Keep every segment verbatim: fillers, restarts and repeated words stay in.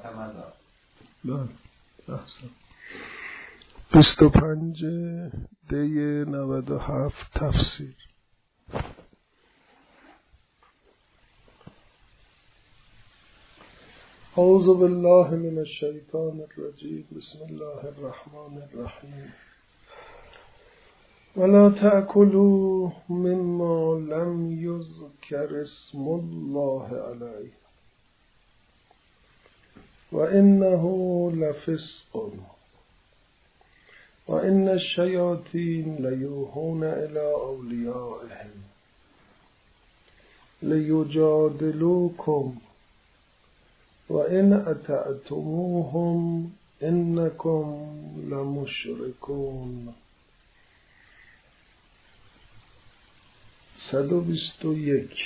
مدار. بله احسن. بیست و پنج دی نود و هفت تفسیر. اعوذ بالله من الشیطان الرجیم. بسم الله الرحمن الرحیم. ولا تأكلوا مما لم يذكر اسم الله عليه وإنه لفسق وإن الشياطين ليوحون إلى أوليائهم ليجادلوكم وإن أطعتموهم إنكم لمشركون. صد و بیست و یک.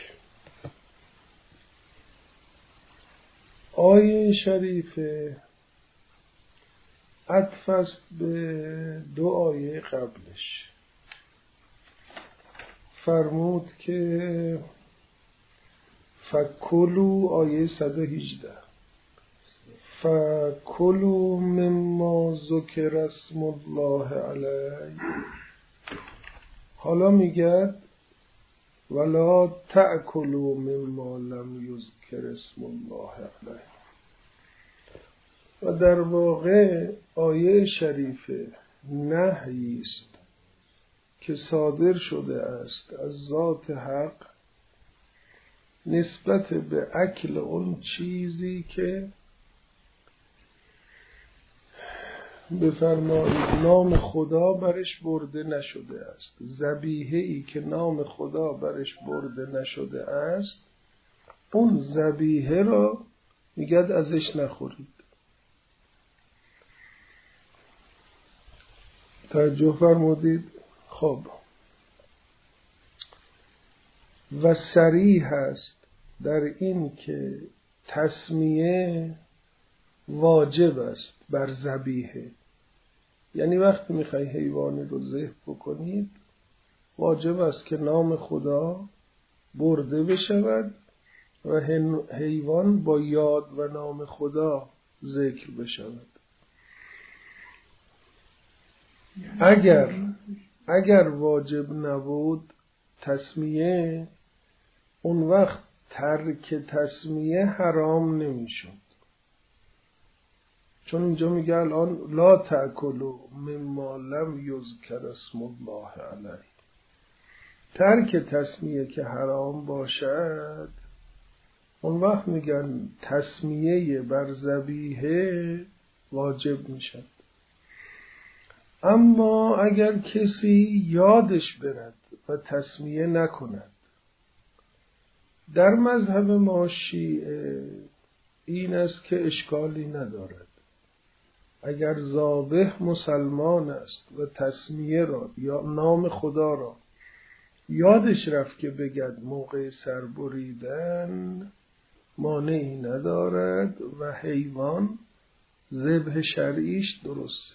آیه شریفه عطف است به دو آیه قبلش. فرمود که فکلوا، آیه صد و هجده، فکلوا مما ذکر اسم الله علیه. حالا میگه ولا تأکلوا مما لم یذکر اسم الله علیه. و در واقع آیه شریفه نهی است که صادر شده است از ذات حق نسبت به اکل اون چیزی که بفرمایید نام خدا برش برده نشده است. ذبیحه‌ای که نام خدا برش برده نشده است، اون ذبیحه را میگه ازش نخورید. توجه فرمودید؟ خب و صریح است در این که تسمیه واجب است بر ذبیحه. یعنی وقتی میخوای حیوانی رو ذبح بکنید واجب است که نام خدا برده بشود و حیوان با یاد و نام خدا ذکر بشود. اگر اگر واجب نبود تسمیه، اون وقت ترک تسمیه حرام نمیشد. چون اینجا میگه الان لا تأکلوا مما لم یذکر اسم الله علیه. ترک تسمیه که حرام باشد، اون وقت میگن تسمیه بر ذبیحه واجب میشد. اما اگر کسی یادش برد و تسمیه نکند، در مذهب ما شیعه این است که اشکالی ندارد. اگر ذابح مسلمان است و تسمیه را یا نام خدا را یادش رفت که بگد موقع سربریدن، مانعی ندارد و حیوان ذبح شرعیش درست.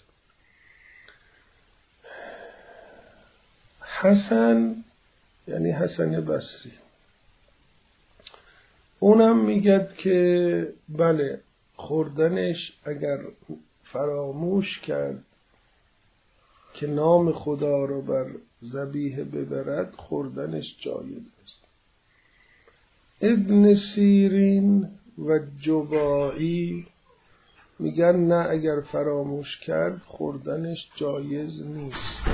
حسن یعنی حسن بصری اونم میگه که بله، خوردنش اگر فراموش کرد که نام خدا رو بر ذبیحه ببرد، خوردنش جایز است. ابن سیرین و جبائی میگن نه، اگر فراموش کرد خوردنش جایز نیست.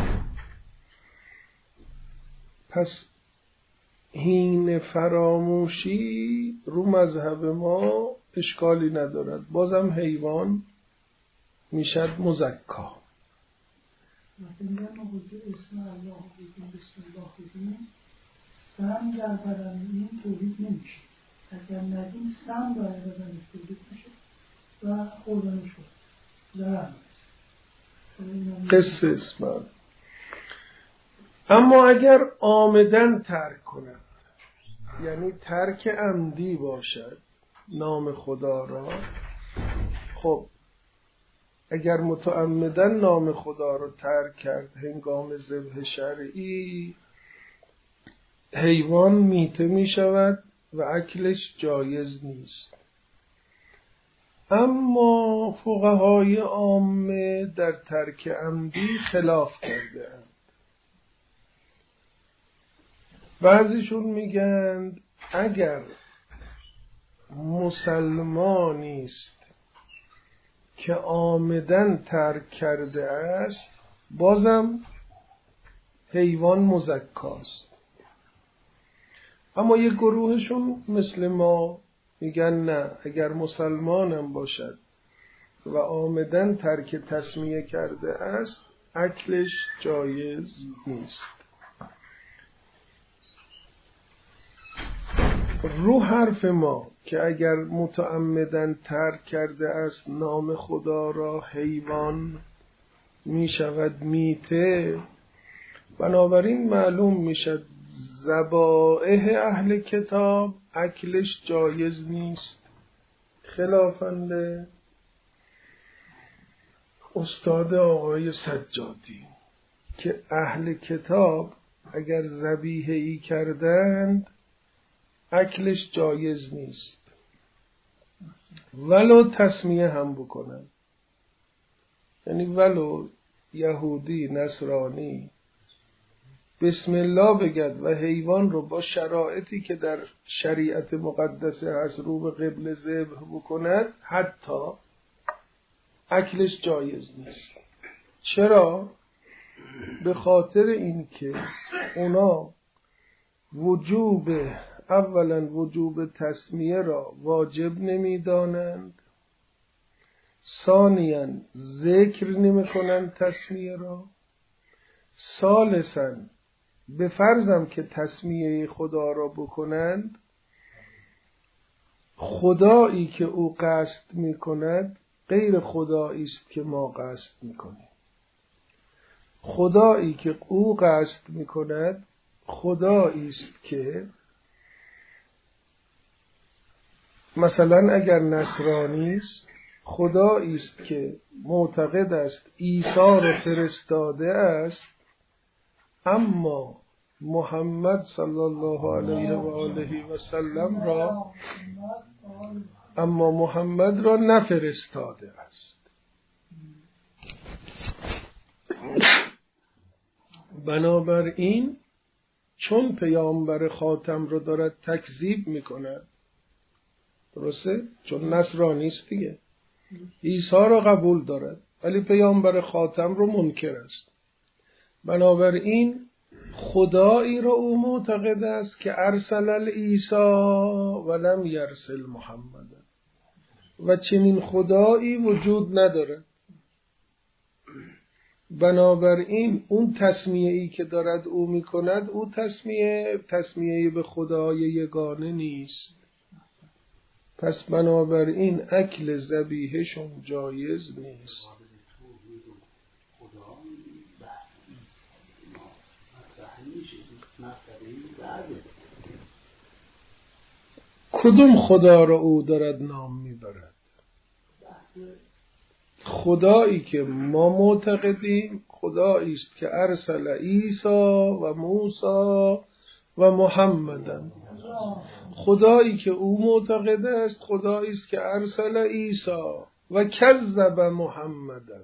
پس هین فراموشی رو مذهب ما اشکالی ندارد، بازم حیوان میشد مزکا. مثلا ما بوده اسم الله بودیم، بسم الله بودیم، سم در بدن این تولید نمیشه. اگر ندیم سم در بدن تولید میشه و خوردنش بود ضرر میشه. قصه اسم. اما اگر عامدن ترک کند، یعنی ترک عمدی باشد نام خدا را، خب اگر متعمدن نام خدا را ترک کرد هنگام ذبح شرعی، حیوان میته می شود و اکلش جایز نیست. اما فقهای عامه در ترک عمدی خلاف کرده اند. بعضیشون میگن اگر مسلمانی است که عامداً ترک کرده است بازم حیوان مزکاست. اما یک گروهشون مثل ما میگن نه، اگر مسلمانم باشد و عامداً ترک تسمیه کرده است اکلش جایز نیست. رو حرف ما که اگر متعمداً ترک کرده است نام خدا را حیوان می شود میته، بنابراین معلوم می شد ذبائح اهل کتاب اکلش جایز نیست، خلافاً استاد آقای سجادی که اهل کتاب اگر ذبیحه ای کردند اکلش جایز نیست ولو تسمیه هم بکنن. یعنی ولو یهودی نصرانی بسم الله بگد و حیوان رو با شرایطی که در شریعت مقدسه هست رو به قبله ذبح بکند حتی اکلش جایز نیست. چرا؟ به خاطر اینکه اونا وجوب اولا وجوب تسمیه را واجب نمی دانند، ثانیاً ذکر نمی کنند تسمیه را، ثالثاً به فرضم که تسمیه خدا را بکنند خدایی که او قصد می کند غیر خدایی است که ما قصد می کنیم. خدایی که او قصد می کند خدایی است که مثلا اگر نصرانی است خدایی است که معتقد است عیسی را فرستاده است اما محمد صلی الله علیه و آله و سلم را اما محمد را نفرستاده است. بنابراین چون پیامبر خاتم را دارد تکذیب میکند، درسته؟ چون نصرانی است دیگه، عیسی را قبول دارد ولی پیامبر خاتم را منکر است، بنابراین خدایی را او معتقد است که ارسل العیسی ولم یرسل محمد و چنین خدایی وجود ندارد. بنابراین اون تسمیه ای که دارد او میکند او تسمیه تسمیه به خدای یگانه نیست. پس بنابراین اکل ذبیحه‌شون جایز نیست. کدوم خدا را او دارد نام میبرد؟ خدایی که ما معتقدیم خدایی است که ارسل عیسی و موسی و محمدن. خدایی که او معتقد است خدایی است که ارسل عیسی و کذب محمدن.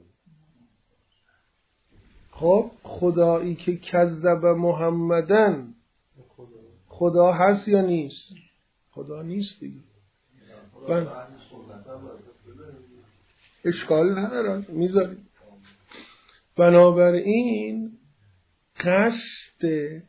خب خدایی که کذب محمدن خدا هست یا نیست؟ خدا نیست دیگه. بن... اشکال نداره میذاریم. بنابراین قصد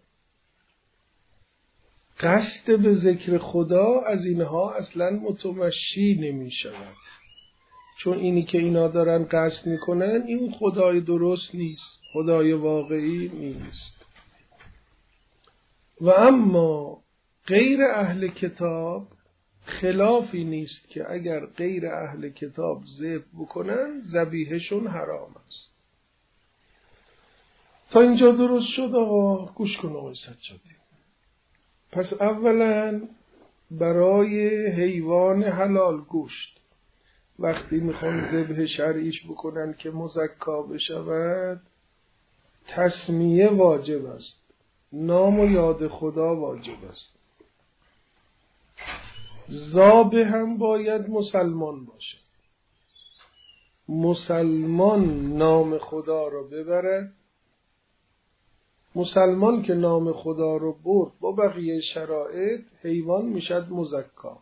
قصد به ذکر خدا از اینها اصلا متمشی نمی شود، چون اینی که اینا دارن قصد میکنن این خدای درست نیست، خدای واقعی نیست. و اما غیر اهل کتاب خلافی نیست که اگر غیر اهل کتاب ذبح بکنن ذبیحه‌شون حرام است. تا اینجا درست شد آقا؟ گوش کن آقای سجادی. پس اولا برای حیوان حلال گوشت وقتی میخوان ذبح شرعیش بکنن که مزکا بشود تسمیه واجب است، نام و یاد خدا واجب است، ذابح هم باید مسلمان باشه. مسلمان نام خدا رو ببره، مسلمان که نام خدا رو برد با بقیه شرایط حیوان میشد مزکا.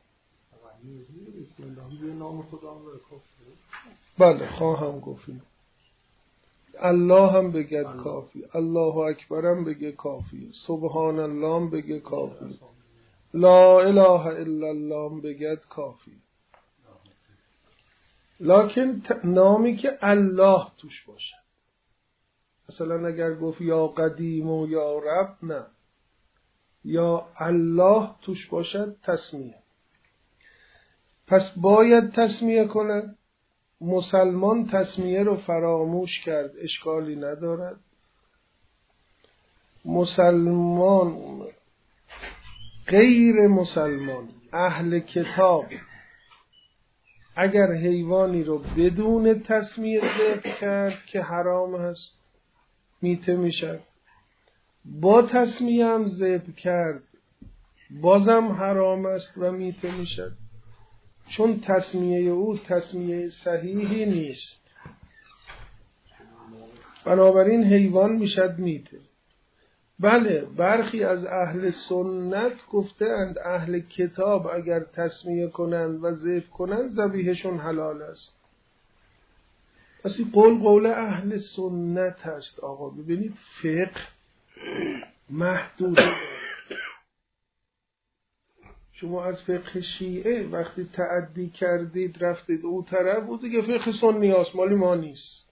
بله خواهم گفتیم الله هم بگد کافی، الله اکبر هم بگه کافی، سبحان الله هم بگه کافی، لا اله الا الله هم بگد کافی. لکن نامی که الله توش باشه، مثلا اگر گفت یا قدیم و یا رب، نه، یا الله توش باشد تسمیه. پس باید تسمیه کنه. مسلمان تسمیه رو فراموش کرد، اشکالی ندارد. مسلمان، غیر مسلمان، اهل کتاب اگر حیوانی رو بدون تسمیه ذبح کرد که حرام هست میته میشد، با تسمیه هم ذبح کرد بازم حرام است و میته میشد، چون تسمیه او تسمیه صحیحی نیست. بنابراین حیوان میشد میته. بله برخی از اهل سنت گفتند اهل کتاب اگر تسمیه کنند و ذبح کنند ذبیحشون حلال است. پس این قول قول اهل سنت هست. آقا ببینید فقه محدود. شما از فقه شیعه وقتی تعدی کردید رفتید او طرف بود دیگه فقه سنی هست، مالی ما نیست.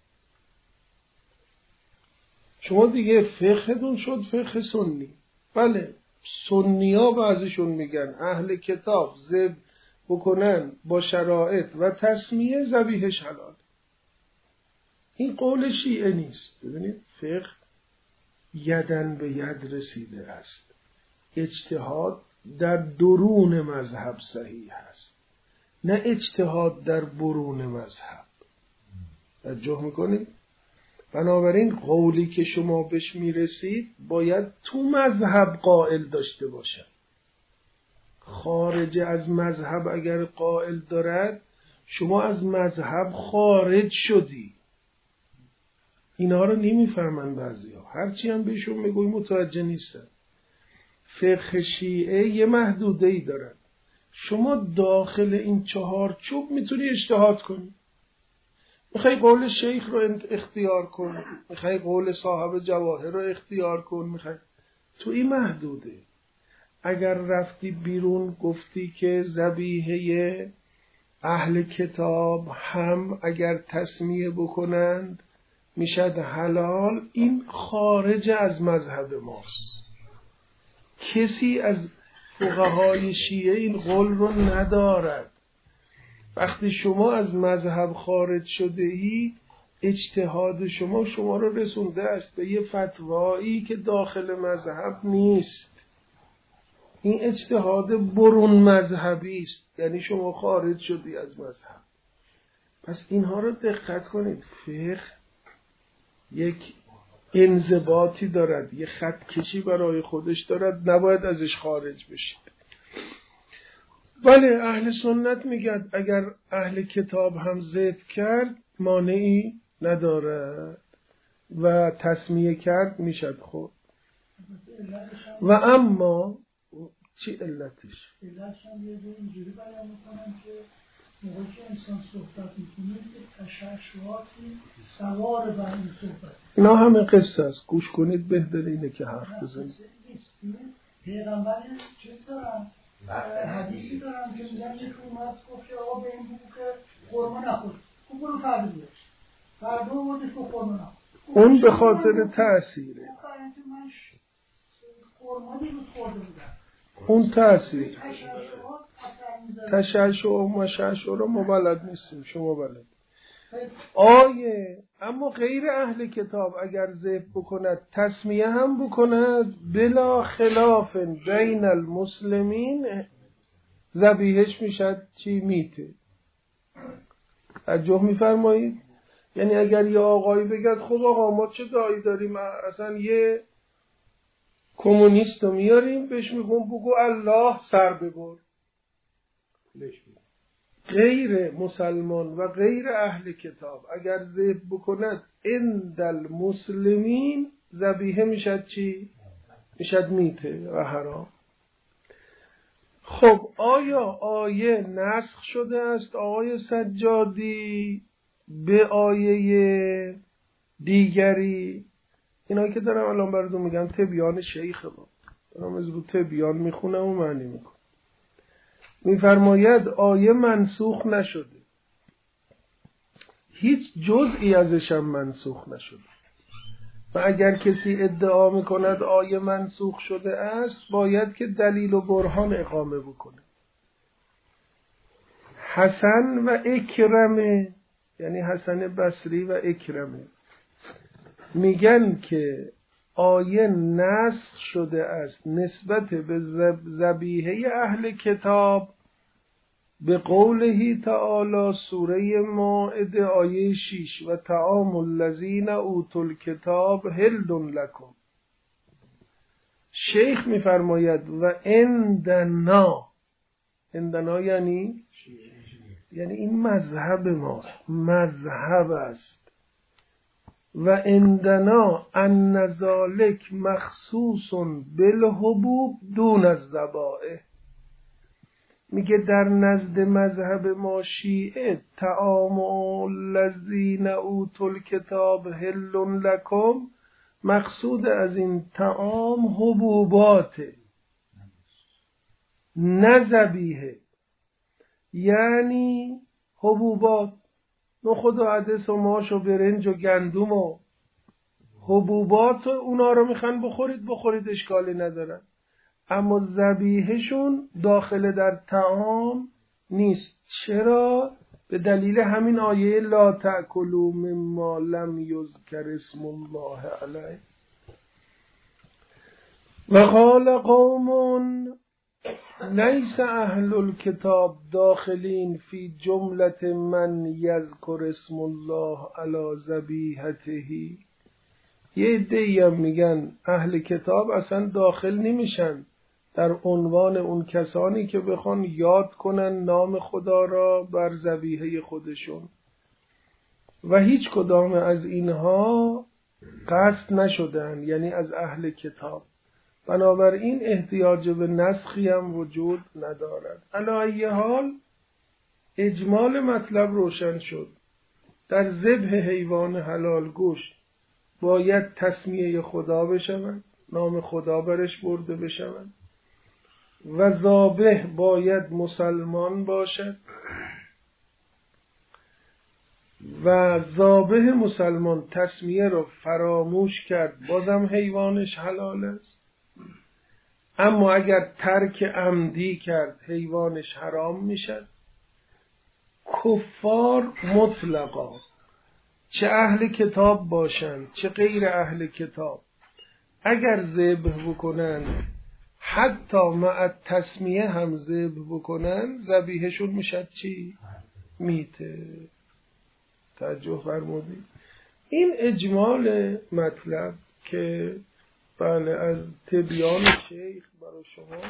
شما دیگه فقهتون شد فقه سنی. بله سنی ها بعضیشون میگن اهل کتاب ذبح بکنن با شرایط و تسمیه ذبیحش حلال. این قول شیعه نیست. ببینید فقه یدن به ید رسیده است. اجتهاد در درون مذهب صحیح است، نه اجتهاد در برون مذهب. توجه میکنید؟ بنابراین قولی که شما بهش میرسید باید تو مذهب قائل داشته باشد. خارج از مذهب اگر قائل دارد شما از مذهب خارج شدی. اینا رو نمیفهمن بعضی ها، هرچی هم بهشون میگوی متوجه نیستن. فقه شیعه یه محدوده ای دارد. شما داخل این چهار چوب میتونی اجتهاد کنی. میخوای قول شیخ رو اختیار کن، میخوای قول صاحب جواهر رو اختیار کن، میخوای تو این محدوده. اگر رفتی بیرون گفتی که ذبیحه اهل کتاب هم اگر تسمیه بکنند میشد حلال، این خارج از مذهب ماست. کسی از فقهای شیعه این قول رو ندارد. وقتی شما از مذهب خارج شده ای اجتهاد شما شما رو رسونده است به یه فتوایی که داخل مذهب نیست. این اجتهاد برون مذهبی است، یعنی شما خارج شدی از مذهب. پس اینها رو دقت کنید. فقه یک انضباطی دارد، یک خط کشی برای خودش دارد، نباید ازش خارج بشید. بله اهل سنت میگن اگر اهل کتاب هم ذبح کرد مانعی ندارد و تسمیه کرد میشد خود. و اما چی علتش؟ علتش هم یه اینجوری بیان میکنم که موقعی که انسان صحبت میکنه که تشعشعاتی سوار بر این صحبت. اینا همه قصه است، گوش کنید بهتر اینه که حرف بزنید. پیغمبر چیز دارن حدیثی دارن که میگن یک اومد گفت که آقا به این بگو که خورما نخور، اون برو فردا بیارش، فردا بودش که خورما نخور. اون به خاطر تأثیره. من خورما دیروز خورده بودم. اون تأثیر تشعشع و مشعشع رو ما بلد نیستیم، شما بلد. آیه اما غیر اهل کتاب اگر ذبح بکند تسمیه هم بکند بلا خلاف بین المسلمین ذبیحش میشد چی؟ میته. توجه میفرمایید؟ یعنی اگر یه آقایی بگد خب آقا ما چه دایی داریم، اصلا یه کمونیست رو میاریم بهش میگم بگو الله سر ببر، غیر مسلمان و غیر اهل کتاب اگر ذبح بکند عند المسلمین ذبیحه میشد چی؟ میشد میته و حرام. خب آیا آیه نسخ شده است آقای سجادی به آیه دیگری؟ اینایی که دارم الان براتون میگم تبیان شیخ ما، دارم از رو تبیان میخونم و معنی میکنم. میفرماید آیه منسوخ نشده، هیچ جزئی ازش هم منسوخ نشده و اگر کسی ادعا میکند آیه منسوخ شده است باید که دلیل و برهان اقامه بکنه. حسن و اکرمه، یعنی حسن بصری و اکرمه، میگن که آیه نسخ شده است نسبت به ذبیحه اهل کتاب به قوله تعالی سوره مائده آیه شش و طعام الذین اوتوا الکتاب حل لکم. شیخ میفرماید و عندنا، عندنا یعنی یعنی این مذهب ماست، مذهب است. و عندنا ان ذلک مخصوص بالحبوب دون الذبائح. میگه در نزد مذهب ما شیعه طعام الذین اوتوا الکتاب حل لکم، مقصود از این طعام حبوباته نه ذبیحه، یعنی حبوبات، نخود و عدس و ماش و برنج و گندم و حبوبات، اونا رو میخوان بخورید بخورید اشکالی ندارن، اما ذبیحه‌شون داخل در طعام نیست. چرا؟ به دلیل همین آیه لا تأکلوا مما لم یذکر اسم الله علیه. و قال قوم لیس اهل الكتاب داخلین فی جملت من یذکر اسم الله علی ذبیحته. یه عده‌ای هم میگن اهل کتاب اصلا داخل نمیشن در عنوان اون کسانی که بخوان یاد کنن نام خدا را بر ذبیحه خودشون، و هیچ کدام از اینها قصد نشدن، یعنی از اهل کتاب. بنابراین احتیاج به نسخی هم وجود ندارد. علی ای حال اجمال مطلب روشن شد. در ذبح حیوان حلال گوشت باید تسمیه خدا بشود، نام خدا برش برده بشود، و ذابح باید مسلمان باشد و ذابح مسلمان تسمیه رو فراموش کرد بازم حیوانش حلال است. اما اگر ترک عمدی کرد حیوانش حرام میشد. کفار مطلقا، چه اهل کتاب باشند چه غیر اهل کتاب، اگر ذبح بکنن حتی مع تسمیه هم ذبح بکنن ذبیحشون میشد چی؟ میته. توجه فرمودید؟ این اجمال مطلب که بله از تبیان شیخ برای شما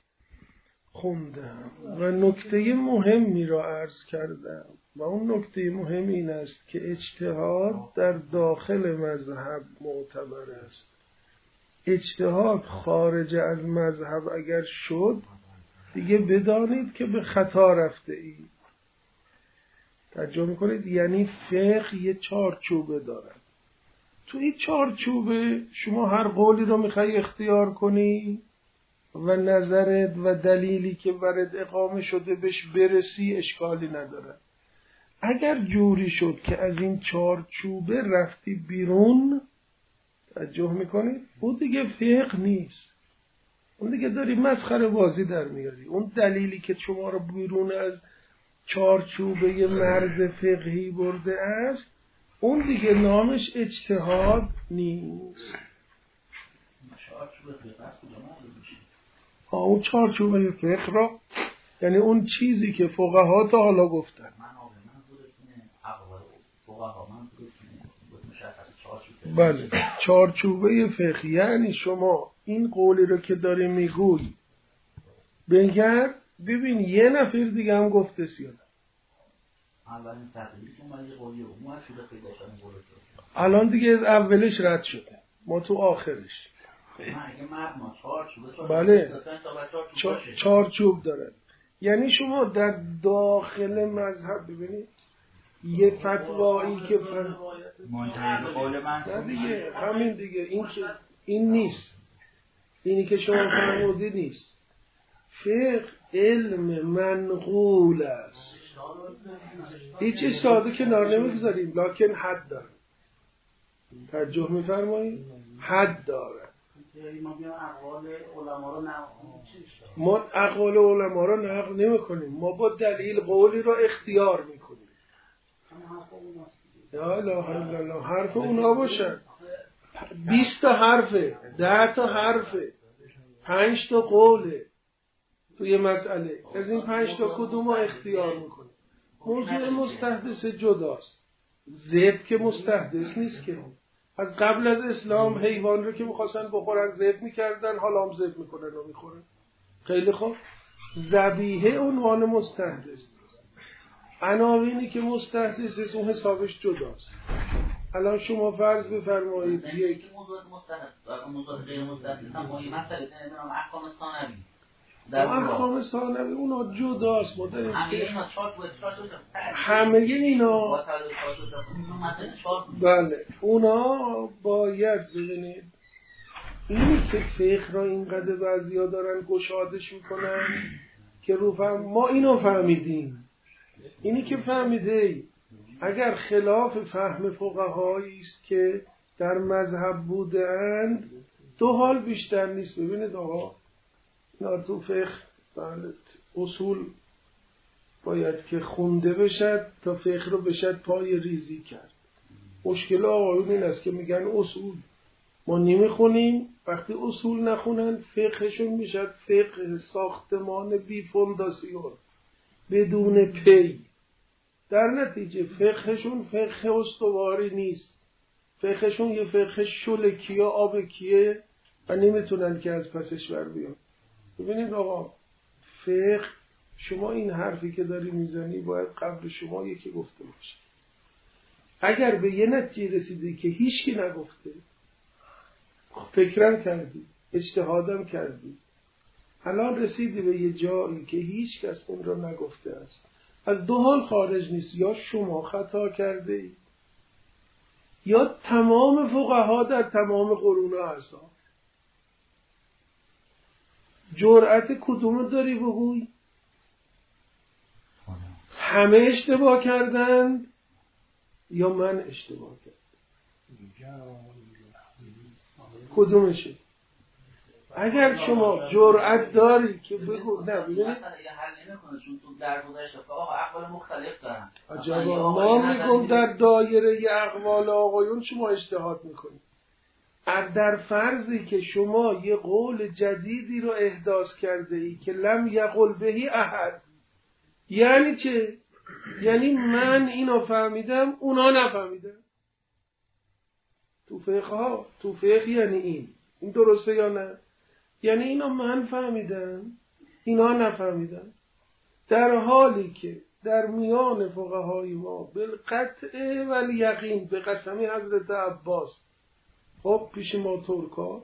خوندم و نکته مهمی را عرض کردم، و اون نکته مهم این است که اجتهاد در داخل مذهب معتبر است. اجتهاد خارج از مذهب اگر شد دیگه بدانید که به خطا رفته اید. توجه میکنید؟ یعنی فقه یه چارچوبه دارد. تو این چارچوبه شما هر قولی رو میخوای اختیار کنی و نظرت و دلیلی که برات اقامه شده بهش برسی اشکالی نداره. اگر جوری شد که از این چارچوبه رفتی بیرون، توجه میکنید؟ اون دیگه فقه نیست، اون دیگه داری مسخره بازی در میاری. اون دلیلی که شما رو بیرون از چارچوبه مرز فقهی برده است اون دیگه نامش اجتهاد نیست. اون چارچوبه فقه را یعنی اون چیزی که فقها تا حالا گفتن. بله، چارچوبه فقه یعنی شما این قولی رو که داری میگوی بگر ببین یه نفر دیگه هم گفته سیاده، اولین تقریبی که ما یه قولی عموم از شده خیلی داشتن قول شد. الان دیگه از اولش رد شده، ما تو آخرش. اگه مبنا چهار چوبه بله چهار چوب داره. یعنی شما در داخل مذهب ببینید یه فتوایی که فن... منتهی قول نه دیگه همین دیگه، این که این نیست، اینی که شما فرمودی نیست. فقه علم منقول است، هیچی ساده کنار نمیگذاریم، لکن حد داره. توجه میفرمایید؟ حد داره. ما اقوال علما رو نقل نمی کنیم، ما با دلیل قولی رو اختیار میکنیم. یا اله الا الله، حرف اونا باشن. بیست تا حرفه، ده تا حرفه، پنج تا قوله توی مسئله. از این پنج تا کدوم رو اختیار میکنیم؟ موضوع مستحدث جداست. زید که مستحدث نیست که. از قبل از اسلام حیوان رو که میخواستن بخورن زید میکردن، حالا هم زید میکنن و میخورن. خیلی خوب. ذبیحه عنوان مستحدث نیست. عناوینی که مستحدث است اون حسابش جداست. الان شما فرض بفرمایید یک موضوع مستحدث، موضوع غیر مستحدث هم مهم مسئله نمیدونم احکام ثانوی. در احکام ثانوی اونا جداست. ما داریم همه اینا چهار بود، چهار بود. همه اینا بله، اونا باید ببینید اینی که فقه را اینقدر بعضیا دارن گشادش میکنن که رو فهم ما اینو فهمیدیم. اینی که فهمیده اگر خلاف فهم فقهایی است که در مذهب بودند، دو حال بیشتر نیست. ببینید آقا، نه تو فقه بله اصول باید که خونده بشد تا فقه رو بشد پای ریزی کرد. مشکل آقایون این است که میگن اصول ما نمیخونیم، وقتی اصول نخونن فقهشون میشد فقه ساختمان بی فونداسیون بدون پی. در نتیجه فقهشون فقه استواری نیست، فقهشون یه فقه شلکیه آبکیه و نمیتونن که از پسش بر بیان. ببینید آقا، فقه شما این حرفی که داری میزنی باید قبل شما یکی گفته باشه. اگر به یه نتیجه رسیدی که هیچ کی نگفته، فکرم کردی، اجتهادم کردی، الان رسیدی به یه جایی که هیچ کس اون رو نگفته است، از دو حال خارج نیست، یا شما خطا کرده ای یا تمام فقها در تمام قرون هستن. جرأت کدوم داری بگوی؟ همه اشتباه کردند یا من اشتباه کردم؟ کدومشه؟ اگر شما جرأت داری که بگو نه ببینید حل نمی‌کنه، چون تو در گذشته آقا اقوال مختلف دارن. عجبا، ما میگم در دایره ی اقوال آقایون شما اجتهاد میکنید. در فرضی که شما یه قول جدیدی رو احداث کرده ای که لم یقل بهی احد، یعنی چه؟ یعنی من اینو فهمیدم اونا نفهمیدن. تو فقه ها، تو فقه یعنی این این درسته یا نه؟ یعنی اینا من فهمیدم اینا نفهمیدن، در حالی که در میان فقهای ما بالقطع والیقین به قسم حضرت عباس، خب پیش ما ترکا،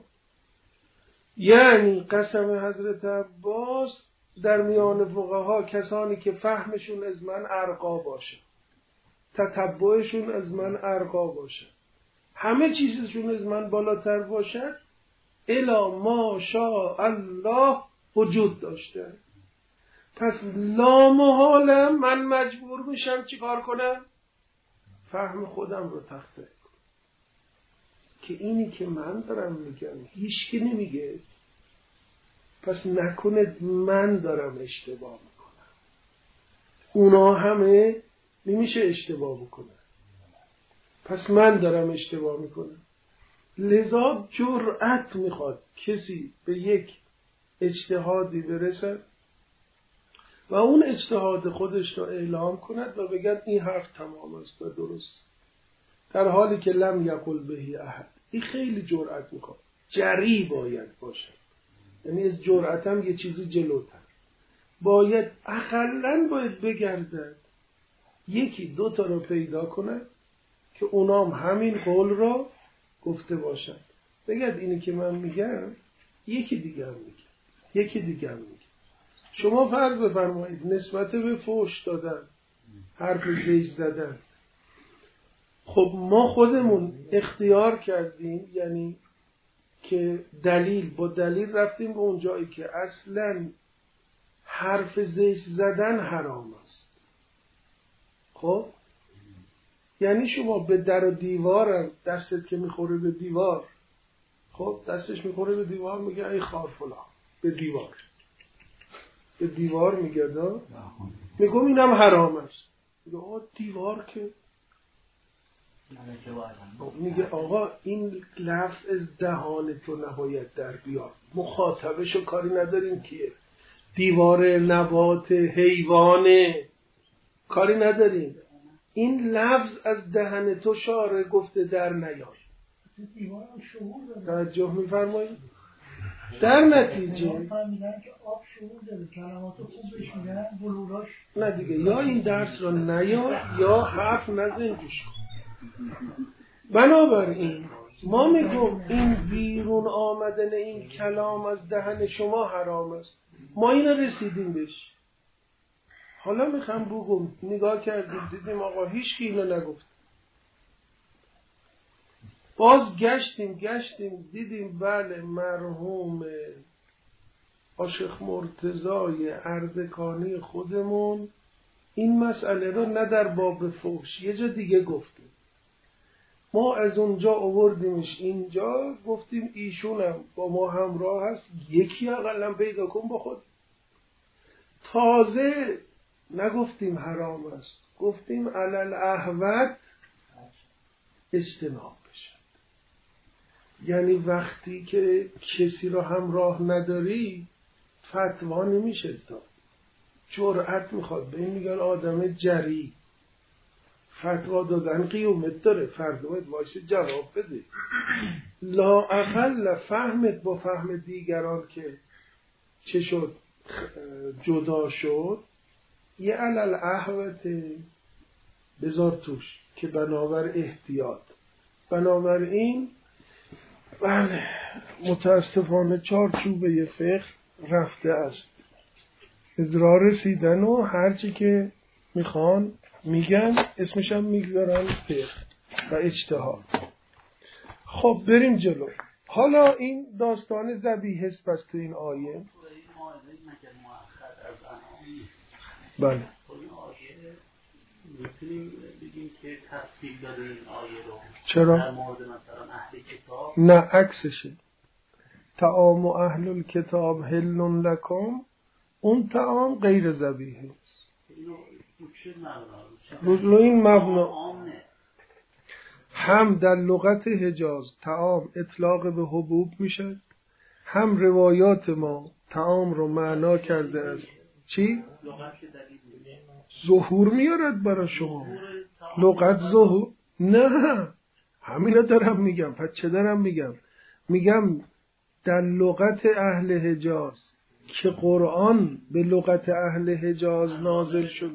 یعنی قسم حضرت عباس در میان فقها کسانی که فهمشون از من ارقا باشه، تتبعشون از من ارقا باشه، همه چیزشون از من بالاتر باشد، الا ما شاء الله وجود داشته. پس لامحالم من مجبور میشم چیکار کنم؟ فهم خودم رو تخته کنم که اینی که من دارم میگم هیچ کی نمیگه، پس نکنه من دارم اشتباه میکنم. اونا همه نمیشه اشتباه بکنن، پس من دارم اشتباه میکنم. لذا جرأت میخواد کسی به یک اجتهادی برسد و اون اجتهاد خودش رو اعلام کند و بگن این حرف تمام است و درست، در حالی که لم یقل بهی احد. این خیلی جرأت میخواد، جری باید باشه، یعنی از جرأت هم یه چیزی جلوتر باید، اقلن باید بگردد یکی دو تا رو پیدا کنه که اونام همین قول را گفته باشن، بگید اینی که من میگم یکی دیگه هم میگه، یکی دیگه هم میگه. شما فرض بفرمایید نسبت به فحش دادن، حرف زیج زدن، خب ما خودمون اختیار کردیم، یعنی که دلیل با دلیل رفتیم به اون جایی که اصلا حرف زیج زدن حرام است. خب یعنی شما به در و دیوارم دستت که میخوره به دیوار، خب دستش میخوره به دیوار میگه ای خار فلان، به دیوار به دیوار میگه دا میگم اینم حرام است. میگه آقا دیوار که میگه آقا این لفظ از دهان تو نباید در بیاد، مخاطبشو کاری نداریم کیه، دیوار، نبات، حیوانه، کاری نداریم، این لفظ از دهن تو شاره گفته در نیار. توجه میفرمایید؟ در نتیجه نه دیگه، یا این درس رو نیار یا حرف نزن گوش کن. بنابراین ما میگم این بیرون آمدن این کلام از دهن شما حرام است، ما اینا رسیدیم بهش. حالا میخوام بگم نگاه کردیم دیدیم آقا هیچ کی اینو نگفت، باز گشتیم گشتیم دیدیم بله مرحوم عاشق مرتضای اردکانی خودمون این مسئله رو نه در باب فحش یه جا دیگه گفته، ما از اونجا آوردیمش اینجا گفتیم ایشونم با ما همراه هست، یکی اقلا پیدا کن با خود. تازه نگفتیم حرام است، گفتیم علل احوت اجتناب بشد. یعنی وقتی که کسی رو همراه نداری فتوا نمیشه داد، جرأت میخواد، به این میگن آدم جری، فتوا دادن قیومت داره، فردا باید وایسه جواب بده. لا اقل فهمت با فهم دیگران که چه شد جدا شد، یه علل احوت بذار توش که بنابر احتیاط. بنابراین بله متاسفانه چارچوبه فقه رفته است، ازرا رسیدن و هرچی که میخوان میگن اسمش هم میگذارن فقه و اجتهاد. خب بریم جلو. حالا این داستان ذبیحه است پس تو این آیه. بله میتونیم بگیم که تفصیل داده این آیه رو چرا؟ در مورد مثلا اهل کتاب؟ نه عکسشه. طعام اهل الکتاب حل لکم، اون طعام غیر ذبیحه است. اینو چه مبنا؟ رو این مبنا هم در لغت حجاز طعام اطلاق به حبوب میشه، هم روایات ما طعام رو معنا کرده است چی؟ ظهور میارد برای شما لغت ظهور؟ نه همینو دارم میگم. پس چه دارم میگم؟ میگم در لغت اهل حجاز که قرآن به لغت اهل حجاز نازل شد.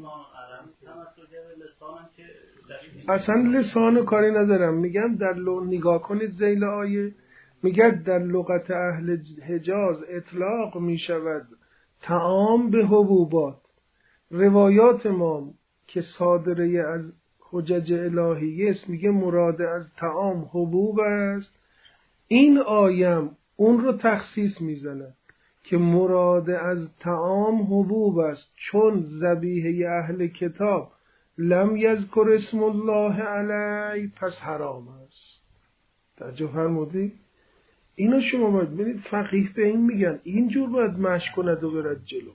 اصلا لسان کاری ندارم، میگم در لغت نگاه کنید ذیل آیه میگه در لغت اهل حجاز اطلاق میشود طعام به حبوبات. روایات ما که صادره از حجج الهی است میگه مراد از طعام حبوب است. این آیم اون رو تخصیص میزنه که مراد از طعام حبوب است، چون ذبیحه اهل کتاب لم یذکر اسم الله علی پس حرام است. توجه فرمودی؟ اینو شما باید ببینید فقیه به این میگن اینجور باید مشق کند و برد جلو.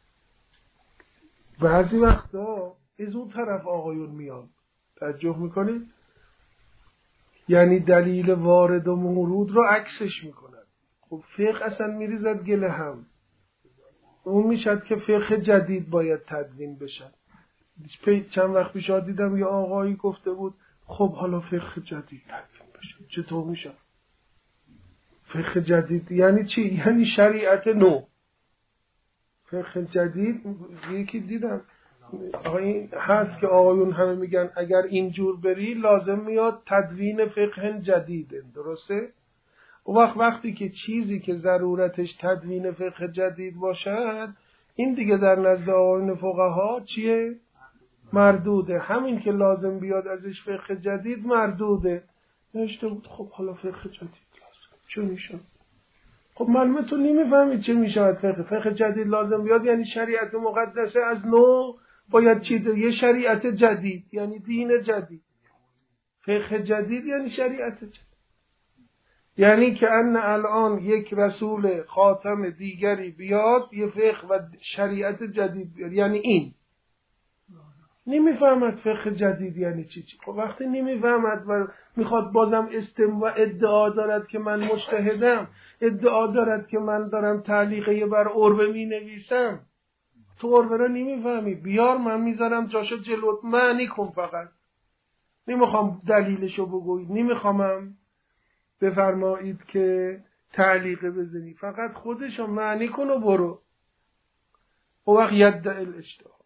بعضی وقتا از اون طرف آقایون میان، توجه میکنید؟ یعنی دلیل وارد و مورود رو عکسش میکنن. خب فقه اصلا میریزد گله هم، اون میشد که فقه جدید باید تدوین بشد. چند وقت پیش دیدم یه آقایی گفته بود خب حالا فقه جدید تدوین بشد. چطور میشه؟ فقه جدید یعنی چی؟ یعنی شریعت نو. فقه جدید یکی دیدم آقا این هست که آقایون همه میگن اگر اینجور بری لازم میاد تدوین فقه جدیده، درسته؟ و وقت وقتی که چیزی که ضرورتش تدوین فقه جدید باشد، این دیگه در نزد آقایون فقها چیه؟ مردوده. همین که لازم بیاد ازش فقه جدید مردوده. نوشته بود خب حالا فقه جدید لازم چه میشه؟ خب معلومه تو نمیفهمید چه میشه فقه. فقه جدید لازم بیاد یعنی شریعت مقدسه از نو باید چیده، یه شریعت جدید یعنی دین جدید. فقه جدید یعنی شریعت جدید، یعنی که ان الان یک رسول خاتم دیگری بیاد یه فقه و شریعت جدید بیاد، یعنی این نمیفهمد فقه جدید یعنی چی چی. خب وقتی نمیفهمد و میخواد بازم استم و ادعا دارد که من مجتهدم، ادعا دارد که من دارم تعلیقه بر عربه می نویسم، تو عربه را نمیفهمی، بیار من میذارم جاشو جلوت، معنی کن فقط. نمیخوام دلیلشو بگوید، نمیخوامم بفرمایید که تعلیقه بزنی، فقط خودشو معنی کن و برو. او وقت یدعی الاجتهاد.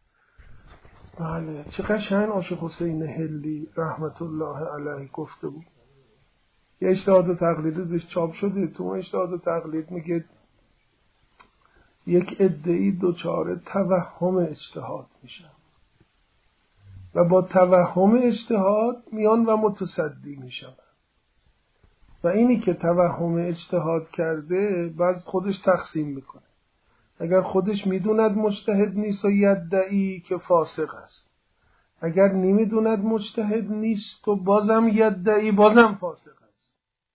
بله چه قشنگ عاشق حسین هلی رحمت الله علیه گفته بود. یه اجتهاد و تقلید ازش چاپ شده. تو اجتهاد و تقلید میگه یک عده‌ای دوچاره توهم اجتهاد میشن و با توهم اجتهاد میان و متصدی میشن و اینی که توهم اجتهاد کرده بعد خودش تقسیم میکنه. اگر خودش میدوند مجتهد نیست و یدعی که فاسق است، اگر نمیدوند مجتهد نیست و بازم یدعی بازم فاسق است.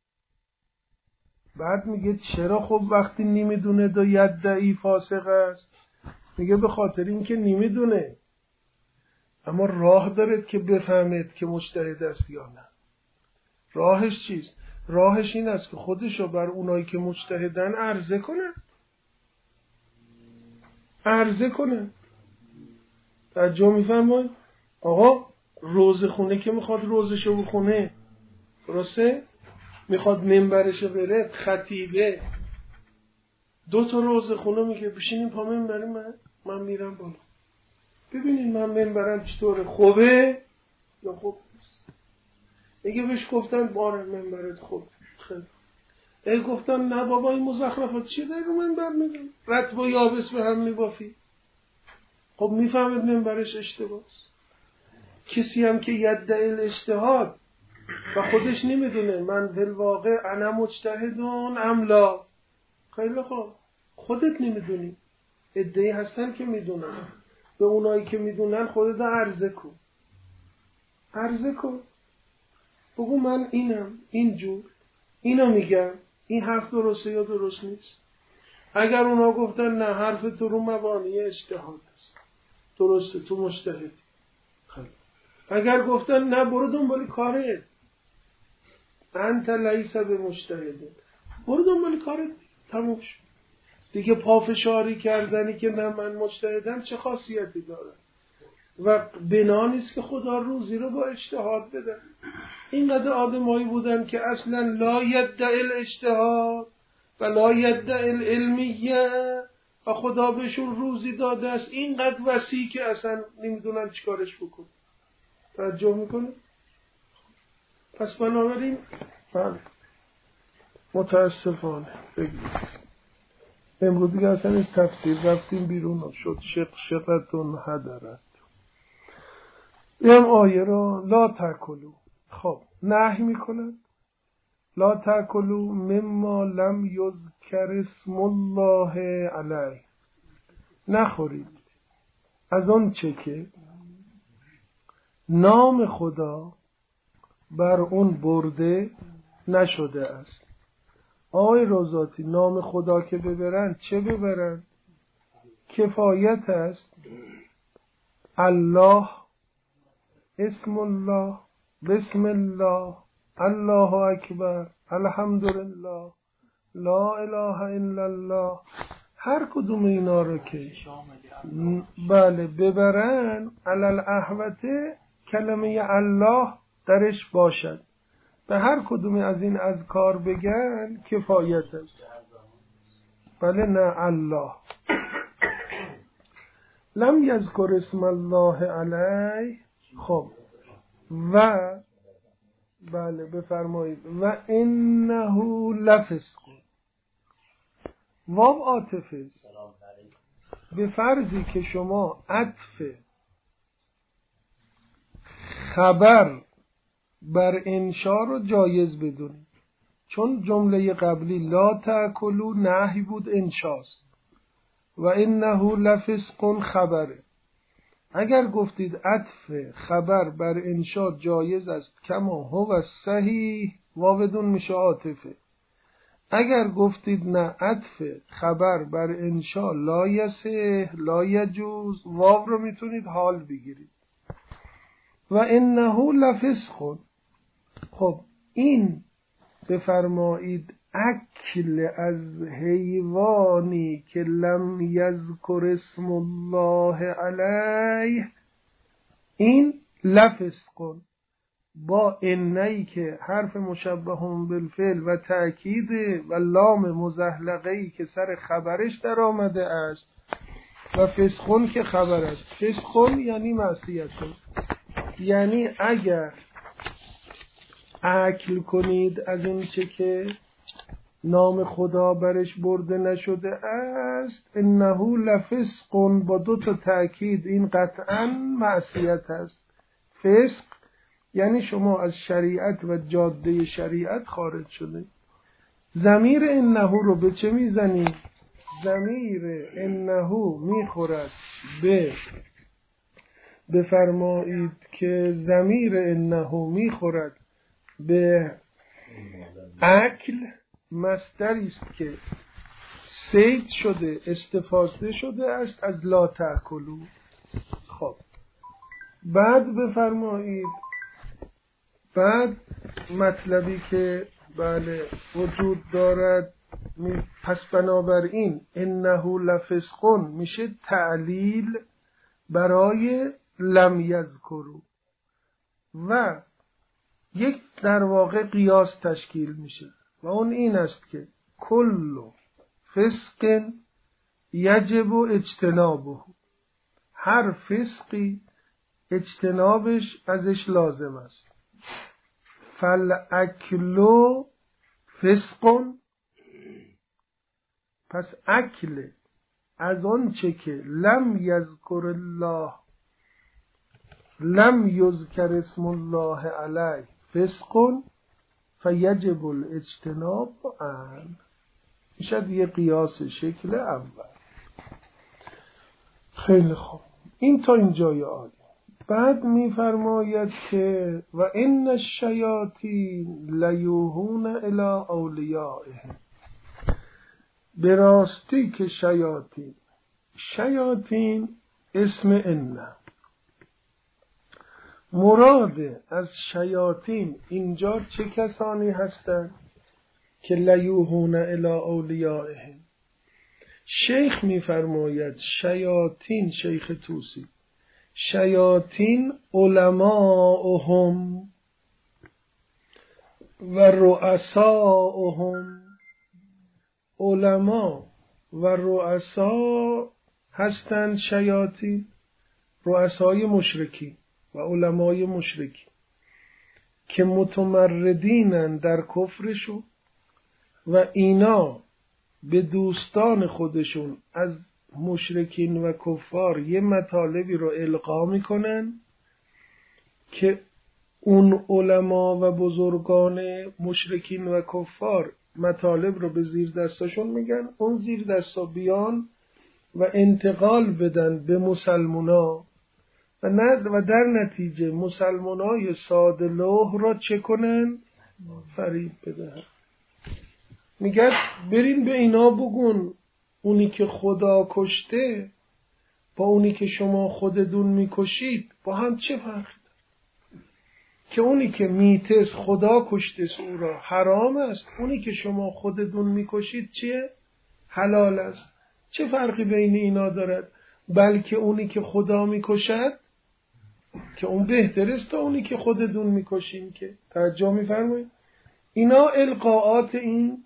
بعد میگه چرا خب وقتی نمیدونه و یدعی فاسق است؟ میگه به خاطر اینکه نمیدونه اما راه داره که بفهمید که مجتهد است یا نه. راهش چیست؟ راهش این است که خودشو بر اونایی که مجتهدن عرضه کنه عرضه کنه توجه میفرمایید؟ آقا روزه خونه که میخواد روزشو بخونه، درسته؟ میخواد منبرشو بره، خطیبه دو تا روزه خونه میگه بشینیم پا منبر من من میرم بالا ببینید من منبرم چطوره، خوبه یا خوب نیست. اگه بهش گفتن باره منبرت خوب خیلی، اگه گفتن نه بابا این مزخرفات چیه داری رو منبر میگن، رطب و یابس به هم میبافی، خب میفهمید منبرش اشتباهه. کسی هم که یدعی الاجتهاد و خودش نمیدونه من بالواقع انا مجتهدون ام لا، خیلی خوب خودت نمیدونی، ادعی هستن که میدونن، به اونایی که میدونن خودت عرضه کن عرضه کن بگو من اینم اینجور اینو میگم، این حرف درسته یا درست نیست. اگر اونا گفتن نه حرف تو رو مبانی اجتهاد است درسته تو مجتهدی، خیلی. اگر گفتن نه برو دنبال کارت انت لیس بمجتهد، برو دنبال کارت تموم شد دیگه. پافشاری کردنی که نه من مجتهدم چه خاصیتی داره و بنا نیست که خدا روزی رو با اجتهاد بده. اینقدر آدمایی بودن که اصلا لا یدعی الاجتهاد و لا یدعی العلمیه و خدا بهشون روزی داده است اینقدر وسیع که اصلا نمیدونن چیکارش بکن. توجه میکنه؟ پس بنابراین بله متاسفانه بگید امروز دیگه اصلا از تفسیر رفتیم بیرون شد شق شقتون هدرت. این آیه را لا تاکلوا، خب نهی میکنن لا تاکلوا مما لم یذکر اسم الله علیه، نخورید از آن چه که نام خدا بر اون برده نشده است. آقای روزاتی نام خدا که ببرن چه ببرن؟ کفایت است الله، اسم الله، بسم الله، الله اکبر، الحمدلله، لا اله الا الله، هر کدوم اینا رو که بله ببرن علل احوته کلمه الله درش باشد، به هر کدوم از این اذکار بگن کفایت است. بله نه الله. لم یذکر اسم الله علیه. خب و بله بفرمایید و انه لفسق. واو عاطفه به فرضی که شما عطف خبر بر انشا رو جایز بدونید، چون جمله قبلی لا تأکلوا نهی بود انشاست و انه لفسق خبره. اگر گفتید عطف خبر بر انشا جایز است کما هو صحیح، واودون میشه عاطفه. اگر گفتید نه عطف خبر بر انشا لا یصح لا یجوز، واو رو میتونید حال بگیرید. و انه لفسق. خب این بفرمایید اکل از حیوانی که لم یذکر اسم الله علیه، این لفسق با انهی که حرف مشبه بالفعل و تأکید و لام مزحلقه‌ای که سر خبرش در آمده است و فسقون که خبر است. فسقون یعنی معصیتون، یعنی اگر اکل کنید از این چه که نام خدا برش برده نشده است، انه لفسق با دو تا تأکید، این قطعا معصیت است. فسق یعنی شما از شریعت و جاده شریعت خارج شده. ضمیر انه رو به چه میزنید؟ ضمیر انه میخورد به بفرمایید که ضمیر انه میخورد به اکل، مصدری است که صید شده استفاده شده است از لا تأکلوا. خب بعد بفرمایید بعد مطلبی که بله وجود دارد، پس بنابراین انه لفسقون میشه تعلیل برای لم یذکروا و یک در واقع قیاس تشکیل میشه و اون این است که کل فسق یجب اجتنابه، هر فسقی اجتنابش ازش لازم است. فالاکل فسق، پس اکل از آن چه که لم یذکر الله لم یذکر اسم الله علیه فسق فیجب الاجتناب عنه. میشد یه قیاس شکل اول. خیلی خوب، این تا اینجای آیه. بعد میفرماید که و ان الشیاطین لیوحون الی اولیائهم، به راستی که شیاطین، شیاطین اسم ان، مراد از شیاطین اینجا چه کسانی هستند که لیوحون الی اولیائهم؟ شیخ میفرماید شیاطین، شیخ طوسی، شیاطین علماءهم و رؤساءهم. علما و رؤسا هستند شیاطین، رؤسای مشرکی و علمای مشرکی که متمردینن در کفرشون و اینا به دوستان خودشون از مشرکین و کفار یه مطالبی رو القا میکنن که اون علما و بزرگان مشرکین و کفار مطالب رو به زیر دستاشون میگن، اون زیر دستا بیان و انتقال بدن به مسلمونا و, و در نتیجه مسلمانای ساده لوح را چه کنن؟ فریب بدن. میگن برین به اینا بگون اونی که خدا کشته با اونی که شما خودتون میکشید با هم چه فرقی داره؟ که اونی که میتس خدا کشته او را حرام است، اونی که شما خودتون میکشید چیه؟ حلال است. چه فرقی بین اینا دارد؟ بلکه اونی که خدا میکشد که اون بهتر است تا اونی که خودتون میکشین. که توجه میفرمایید؟ اینا القاءات این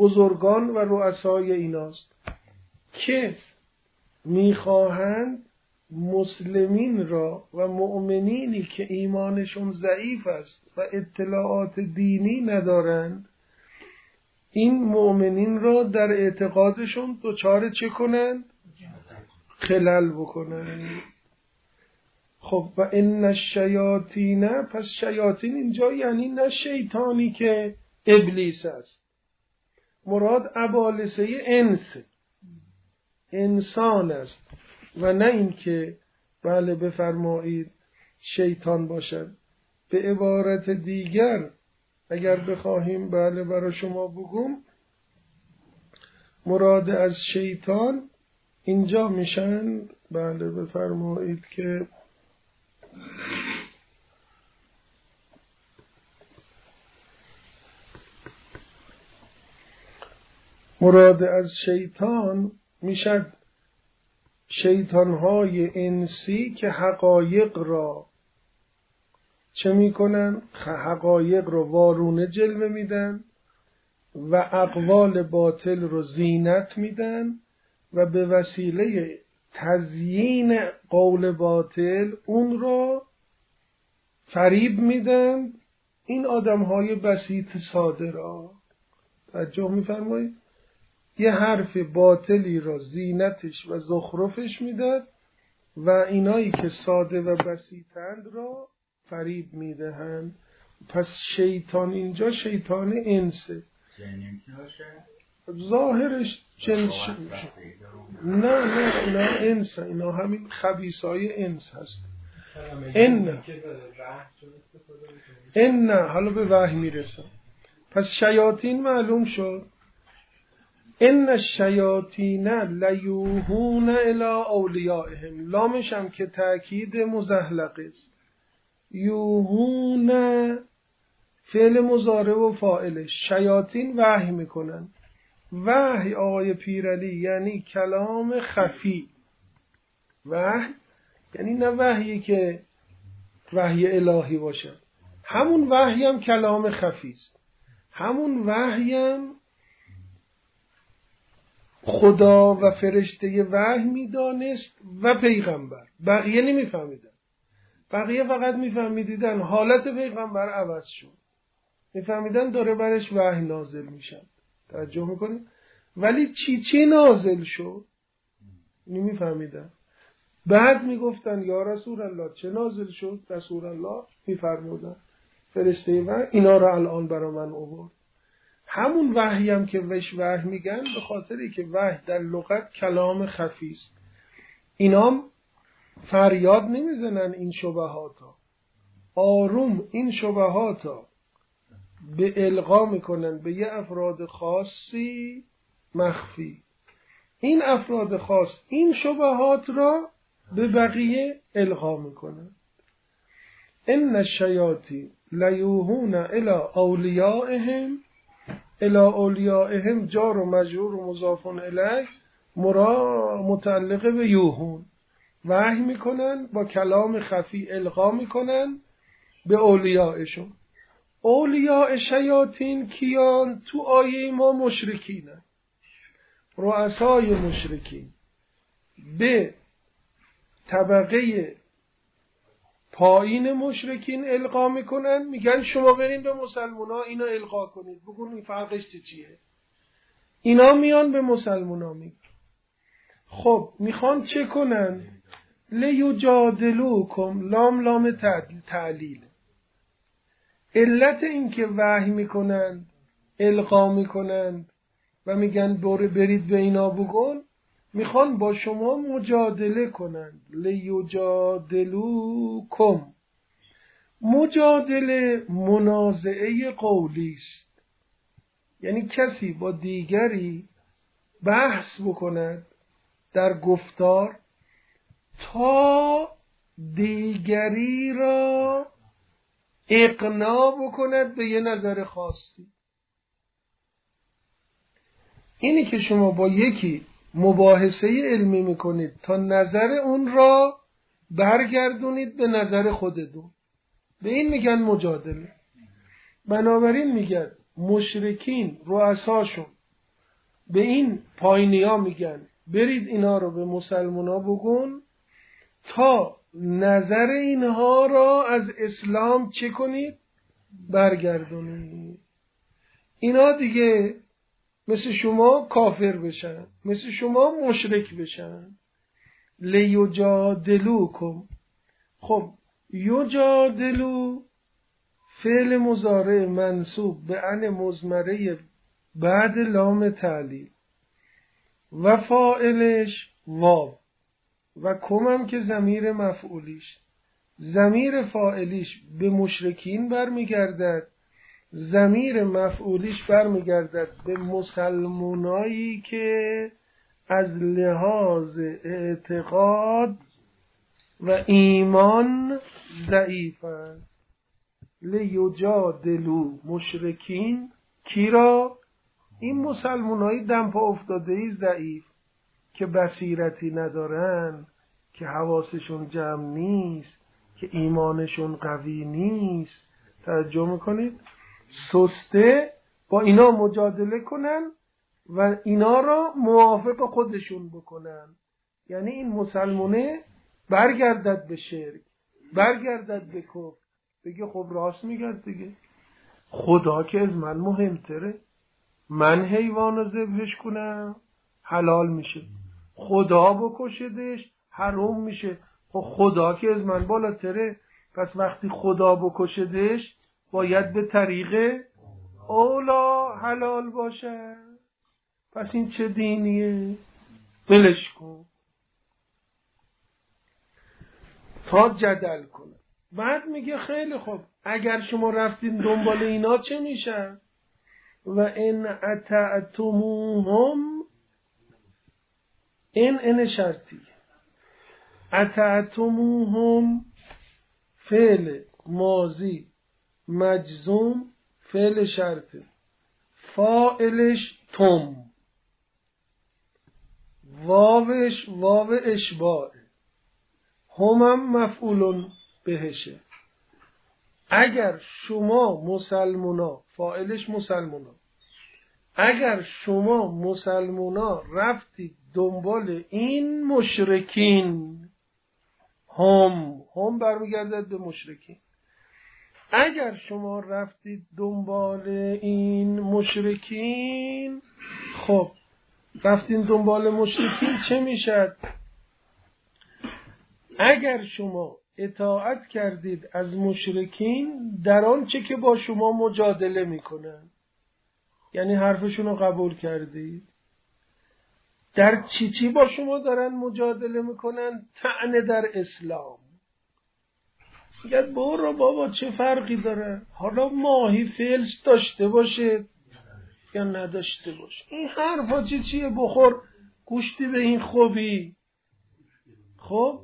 بزرگان و رؤسای ایناست که میخواهند مسلمین را و مؤمنینی که ایمانشون ضعیف است و اطلاعات دینی ندارند، این مؤمنین را در اعتقادشون دچار چه کنند؟ خلل بکنند. خب و ان الشیاطین، پس شیاطین اینجا یعنی نه شیطانی که ابلیس است، مراد ابالسه انس، انسان است و نه این که بله بفرمایید شیطان باشد. به عبارت دیگر اگر بخواهیم بله برای شما بگم، مراد از شیطان اینجا میشن بله بفرمایید که مراد از شیطان میشد شیطانهای انسی که حقایق را چه میکنن؟ حقایق را وارونه جلوه میدن و اقوال باطل رو زینت میدن و به وسیله تزیین قول باطل اون را فریب میدن این آدمهای بسیط ساده را. توجه میفرمایید؟ یه حرف باطلی را زینتش و زخرفش میدن و اینایی که ساده و بسیطند را فریب میدهند. پس شیطان اینجا شیطان انسه، ظاهرش جنس نه نه نه انس، اینا همین خبیثای انس هست. ان ان حالا به وحی میرسم. پس شیاطین معلوم شد. ان الشیاطین لیوحون الی اولیائهم، لامش هم که تأکید مزحلق است. یوحون فعل مضارع و فاعلش، شیاطین وحی میکنن. وحی آقای پیرعلی یعنی کلام خفی. وحی یعنی نه وحیی که وحی الهی باشد، همون وحی هم کلام خفی است، همون وحی هم خدا و فرشته وحی میدانست و پیغمبر. بقیه نمیفهمیدن، بقیه فقط میفهمیدن حالت پیغمبر عوض شد، میفهمیدن داره برش وحی نازل میشن. توجه میکنید؟ ولی چی چی نازل شد نمیفهمیدن. بعد میگفتن یا رسول الله چه نازل شد؟ رسول الله میفرمودن فرشته وحی اینا را الان برا من آورد. همون وحی هم که وش وحی میگن به خاطری که وحی در لغت کلام خفی است. اینام فریاد نمیزنن این شبهاتا، آروم این شبهاتا به القا میکنن به یه افراد خاصی مخفی. این افراد خاص این شبهات را به بقیه القا میکنن. ان الشیاطین لیوحون الی اولیائهم، الی اولیائهم جار و مجرور و مضاف الیه، مراد متعلق به یوحون، وحی میکنن با کلام خفی القا میکنن به اولیائشون. اولیاء شیاطین کیان؟ تو آیه ما مشرکینن، رؤسای مشرکین به طبقه پایین مشرکین القا میکنن، میگن شما برین به مسلمونا اینا القا کنید، بگون این فرقش چیه. اینا میان به مسلمونا میگن خب میخوان چه کنن؟ لیجادلوکم، لام لام تعلیل. علت این که وحی میکنن القا میکنن و میگن برید به اینا بگون، میخوان با شما مجادله کنند. لیجادلوکم، مجادله منازعه قولی است، یعنی کسی با دیگری بحث بکند در گفتار تا دیگری را اقناع بکند به یه نظر خاصی. اینی که شما با یکی مباحثه علمی میکنید تا نظر اون را برگردونید به نظر خودتون، به این میگن مجادله. بنابراین میگن مشرکین رؤساشون به این پایینیا میگن برید اینا رو به مسلمونا بگون تا نظر اینها را از اسلام چه کنید؟ برگردونید. اینا دیگه مثل شما کافر بشن، مثل شما مشرک بشن. لیجادلوکم. خب یجادلو فعل مضارع منصوب به ان مضمره بعد لام تعلیل و فاعلش واو و کمم که ضمیر مفعولیش. ضمیر فاعلیش به مشرکین برمیگردد، ضمیر مفعولیش برمیگردد به مسلمانایی که از لحاظ اعتقاد و ایمان ضعیفند. لیجادلو مشرکین کی را؟ این مسلمانای دمپا افتادهی ضعیف که بصیرتی ندارن، که حواسشون جمع نیست، که ایمانشون قوی نیست. توجه میکنید؟ سسته با اینا مجادله کنن و اینا را موافق خودشون بکنن. یعنی این مسلمانه برگردد به شرک، برگردد به کفر، بگه خب راست میگرد دیگه، خدا که از من مهمتره، من حیوان رو ذبحش کنم حلال میشه، خدا بکشدش حرام میشه. خب خدا که از من بالاتره، پس وقتی خدا بکشدش باید به طریق اولا حلال باشه. پس این چه دینیه؟ بلش کن تا جدل کنه. بعد میگه خیلی خوب، اگر شما رفتین دنبال اینا چه میشه؟ و ان اطعتموهم، این ان شرطی، اطعتموهم فعل ماضی مجزوم فعل شرطه، فاعلش تم، واوش واو اشباع، همم مفعول بهشه. اگر شما مسلمونا، فاعلش مسلمونا، اگر شما مسلمونا رفتید دنبال این مشرکین، هم هم برمیگردد به مشرکین، اگر شما رفتید دنبال این مشرکین، خب رفتین دنبال مشرکین چه میشد؟ اگر شما اطاعت کردید از مشرکین در آنچه که با شما مجادله میکنن، یعنی حرفشون رو قبول کردید، در چی چی با شما دارن مجادله میکنن؟ طعنه در اسلام. میگه برو بابا چه فرقی داره حالا ماهی فلس داشته باشه یا نداشته باشه، این حرفا چی چیه؟ بخور گوشتی به این خوبی. خب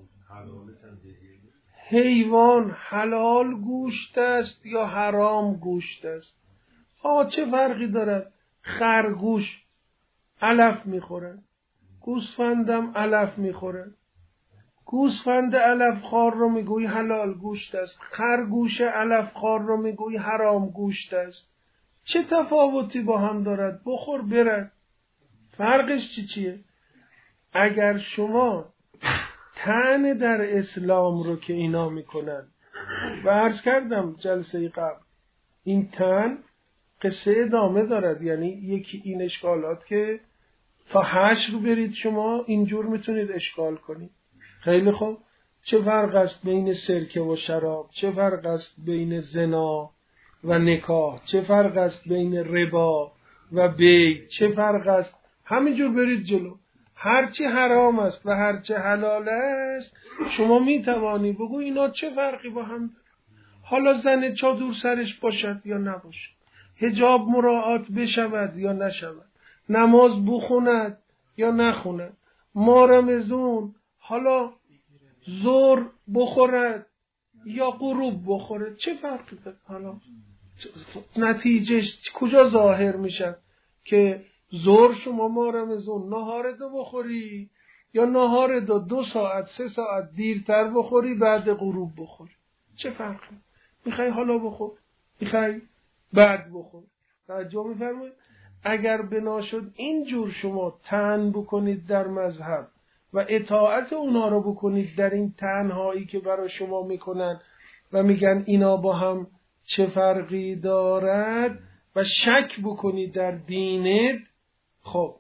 حیوان حلال گوشت است یا حرام گوشت است؟ آقا چه فرقی دارد؟ خرگوش علف میخورن، گوسفندم علف میخورن. گوسفند علف خوار رو میگوی حلال گوشت است، خرگوش علف خوار رو میگوی حرام گوشت است. چه تفاوتی با هم دارد؟ بخور برد. فرقش چی چیه؟ اگر شما طعن در اسلام رو که اینا میکنن، و عرض کردم جلسه قبل این طعن قصه ادامه دارد، یعنی یکی این اشکالات که تا حشر برید شما اینجور میتونید اشکال کنید. خیلی خوب، چه فرق است بین سرکه و شراب؟ چه فرق است بین زنا و نکاح؟ چه فرق است بین ربا و بیع؟ چه فرق است؟ همینجور برید جلو. هرچی حرام است و هرچی حلال است شما میتوانی بگو اینا چه فرقی با هم داره. حالا زن چادر سرش باشد یا نباشد، حجاب مراعات بشود یا نشود، نماز بخوند یا نخوند، ما رمضان حالا ظهر بخورد یا غروب بخورد، چه فرقی داره؟ حالا نتیجهش کجا ظاهر میشه که ظهر شما ما رمضان نهار دو بخوری یا نهار دو دو ساعت سه ساعت دیرتر بخوری بعد غروب بخوری؟ چه فرقی؟ میخوای حالا بخور، میخوای بعد بخور. توجه میفرمایید؟ اگر بنا شد اینجور شما طعن بکنید در مذهب و اطاعت اونا رو بکنید در این تنهایی که برای شما میکنن و میگن اینا با هم چه فرقی دارد و شک بکنید در دینت، خب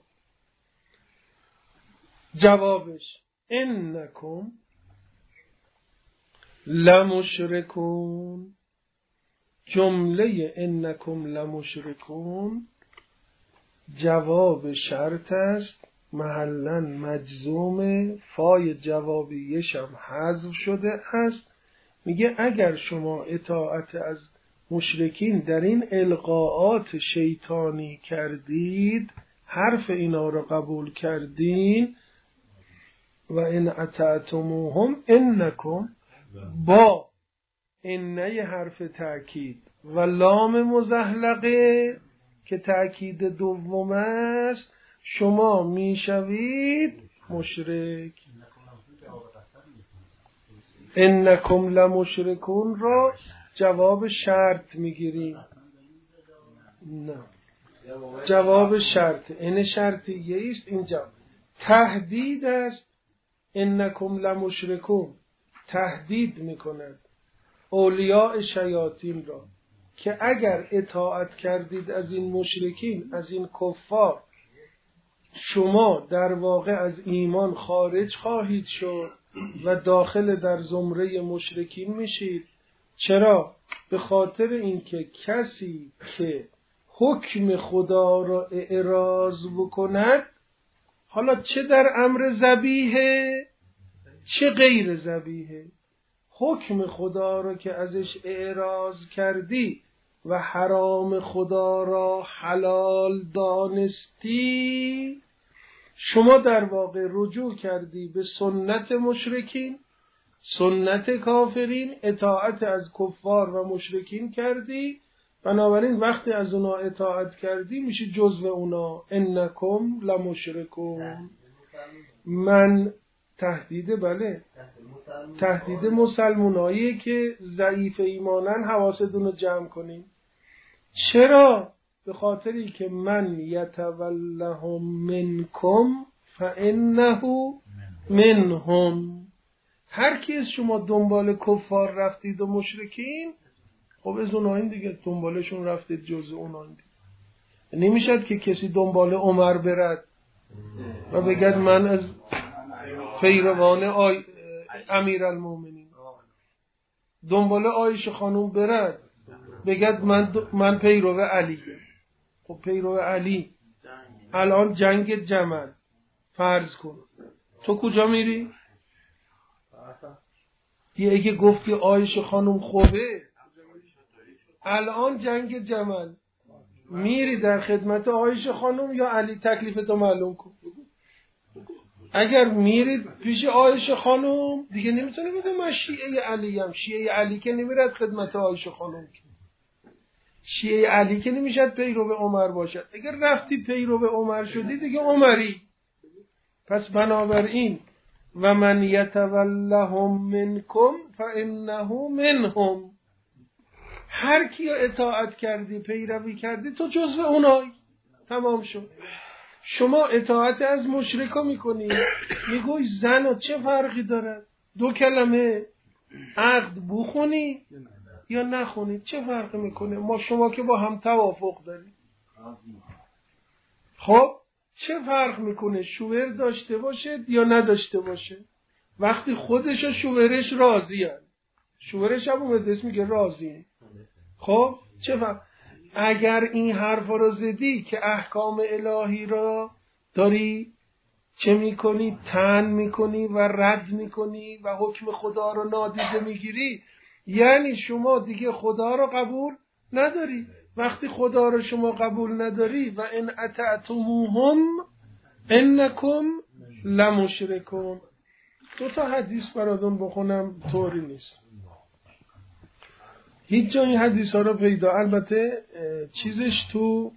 جوابش انکم لمشرکون، جمله انکم لمشرکون جواب شرط است، محلاً مجزوم، فای جوابیش هم حذف شده است. میگه اگر شما اطاعت از مشرکین در این القاءات شیطانی کردید، حرف اینا رو قبول کردین، و ان اطعتموهم انکم با انه حرف تأکید و لام مزحلقه که تأکید دوم است، شما میشوید مشرک. انکم لمشرکون را جواب شرط میگیریم. نه، جواب شرط، این شرطیه است. اینجا تهدید است. انکم لمشرکون تهدید میکند اولیاء شیاطین را که اگر اطاعت کردید از این مشرکین، از این کفار، شما در واقع از ایمان خارج خواهید شد و داخل در زمره مشرکین میشید. چرا؟ به خاطر اینکه کسی که حکم خدا را اعراض بکند، حالا چه در امر ذبیحه چه غیر ذبیحه، حکم خدا را که ازش اعراض کردی و حرام خدا را حلال دانستی، شما در واقع رجوع کردی به سنت مشرکین، سنت کافرین، اطاعت از کفار و مشرکین کردی. بنابراین وقتی از اونا اطاعت کردی میشی جزو اونا. انکم لمشرکون. من تهدید، بله، تهدید مسلمانایی که ضعیف ایمانن، حواستون رو جمع کنین. چرا؟ به خاطری که من یتولهم منکم فانه منهم، هر کی از شما دنبال کفار رفتید و مشرکین، خب از اونها دیگه دنبالشون رفتید، جز اونها دیگه. نمیشد که کسی دنبال عمر برد و بگد من از پیروان آی امیرالمومنین، دنبال عایشه خانوم برد بگد من من پیرو علی. خب پیرو علی، الان جنگ جمل فرض کن، تو کجا میری؟ یه اگه گفتی عایشه خانوم خوبه، الان جنگ جمل میری در خدمت عایشه خانوم یا علی؟ تکلیفتو معلوم کن. اگر میرید پیش عایشه خانوم دیگه نمیتونه بگه من شیعه علی ام. شیعه علی که نمیرد خدمت عایشه خانوم، شیعه علی که نمیشد پیرو عمر باشد. اگر رفتی پیرو عمر شدی دیگه عمری. پس بنابراین و من یتولهم منکم فانه منهم، هر کی اطاعت کردی، پیروی کردی، تو جزو اونایی. تمام شد. شما اطاعت از مشرکا میکنی، میگوی زن و چه فرقی دارد؟ دو کلمه عقد بخونی یا نخونی چه فرقی میکنه؟ ما شما که با هم توافق داریم. خب چه فرق میکنه شوهر داشته باشه یا نداشته باشه؟ وقتی خودش و شوهرش راضی هست، شوهرش هم اومده اسم میگه راضی. خب چه فرق؟ اگر این حرف رو زدی که احکام الهی را داری چه میکنی؟ تن میکنی و رد میکنی و حکم خدا رو نادیده میگیری، یعنی شما دیگه خدا رو قبول نداری. وقتی خدا رو شما قبول نداری، و ان اطعتموهم انکم لمشرکون. دو تا حدیث براتون بخونم، طوری نیست هیچ جای حدیث ها رو پیدا، البته چیزش تو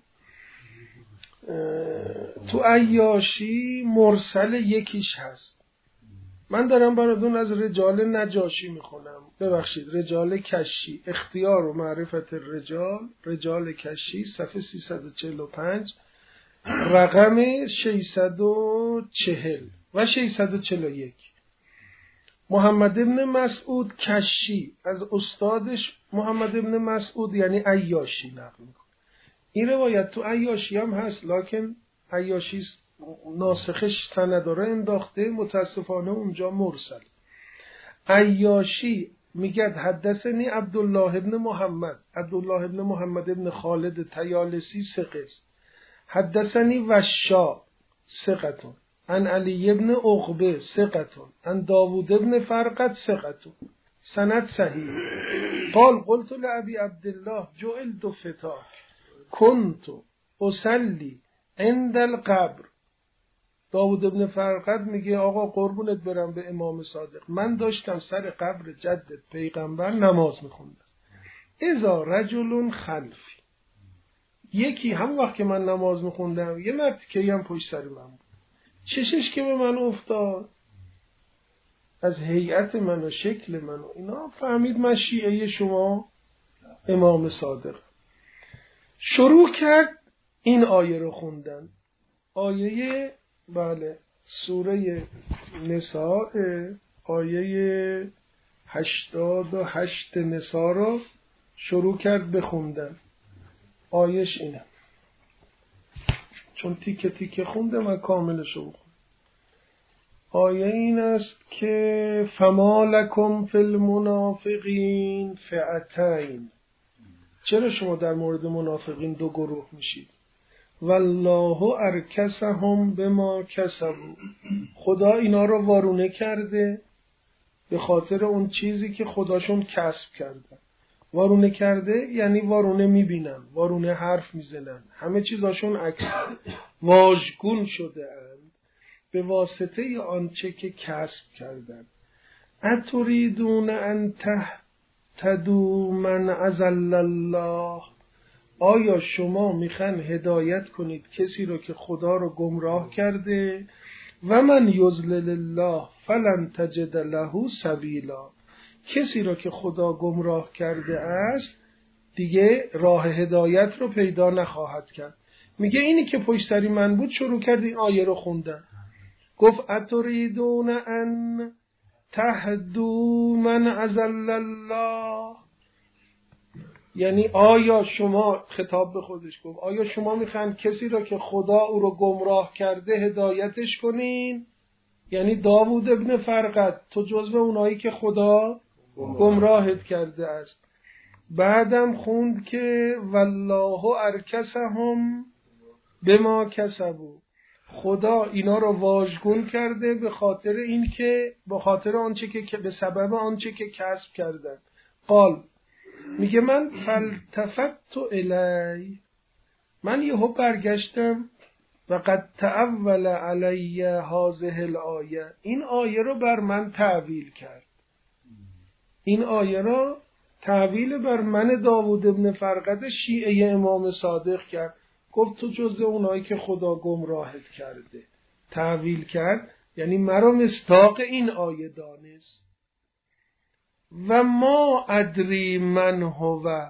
تو عیاشی مرسل یکیش هست. من دارم براتون از رجال نجاشی میخونم، ببخشید رجال کشی، اختیار و معرفت الرجال، رجال کشی، صفحه سیصد و چهل و پنج، رقم ششصد و چهل. و ششصد و چهل و یک. محمد ابن مسعود کشی از استادش محمد ابن مسعود یعنی عیاشی نقل میکنه. این روایت تو عیاشی هم هست، لکن عیاشی ناسخش سنداره انداخته، متاسفانه اونجا مرسل. عیاشی میگه حدثنی عبدالله ابن محمد، عبدالله ابن محمد ابن خالد طیالسی ثقه است. حدثنی وشا ثقتون، عن علی ابن عقبه ثقتون، عن داوود ابن فرقد ثقتون، سند صحیح. قال قلت لأبي عبدالله جعلت فتاك كنت اصلي عند القبر. داوود ابن فرقد میگه آقا قربونت برم به امام صادق، من داشتم سر قبر جدت پیغمبر نماز میخوندم. اذا رجل خلفی، یکی هم وقت که من نماز میخوندم یه مرد که هم پشت سر من بود، چشش که به من افتاد از هیئت من و شکل من و اینا فهمید من شیعه شما امام صادق. شروع کرد این آیه رو خوندن، آیه بله سوره نساء، آیه هشتاد و هشت نساء رو شروع کرد بخوندن. آیش اینه، چون تیکه تیکه خونده من کاملش رو بخونم. آیه این است که فما لکم فی المنافقین فئتین، چرا شما در مورد منافقین دو گروه میشید؟ والله ارکسهم بما کسبوا، خدا اینا رو وارونه کرده به خاطر اون چیزی که خداشون کسب کردن. وارونه کرده یعنی وارونه میبینن، وارونه حرف میزنن، همه چیزاشون عکس واژگون شده اند به واسطه آنچه که کسب کردن. اتریدون ان تهتدوا من اضل الله، آیا شما میخوان هدایت کنید کسی رو که خدا رو گمراه کرده؟ و من یضلل الله فلن تجد له سبیلا، کسی رو که خدا گمراه کرده است دیگه راه هدایت رو پیدا نخواهد کرد. میگه اینی که پشت سری من بود شروع کرد این آیه رو خوندن، گفت اتریدون ان تهدوا من اضل الله، یعنی آیا شما، خطاب به خودش گفت، آیا شما میخواین کسی را که خدا او رو گمراه کرده هدایتش کنین؟ یعنی داوود ابن فرقد تو جزو اونایی که خدا گمراهت کرده است. بعدم خوند که والله ارکسهم بما کسبوا، خدا اینا رو واژگون کرده به خاطر این که به خاطر آنچه که به سبب آنچه که کسب کردن. قال میگه من فالتفت الی، من یهو برگشتم و قد تأول علی هذه الآیه، این آیه رو بر من تعویل کرد، این آیه رو تعویل بر من داوود ابن فرقد شیعه امام صادق کرد. گفت تو جز اونایی که خدا گمراهت کرده. تعویل کرد یعنی مرا مصداق این آیه دانست. و ما ادری من هو،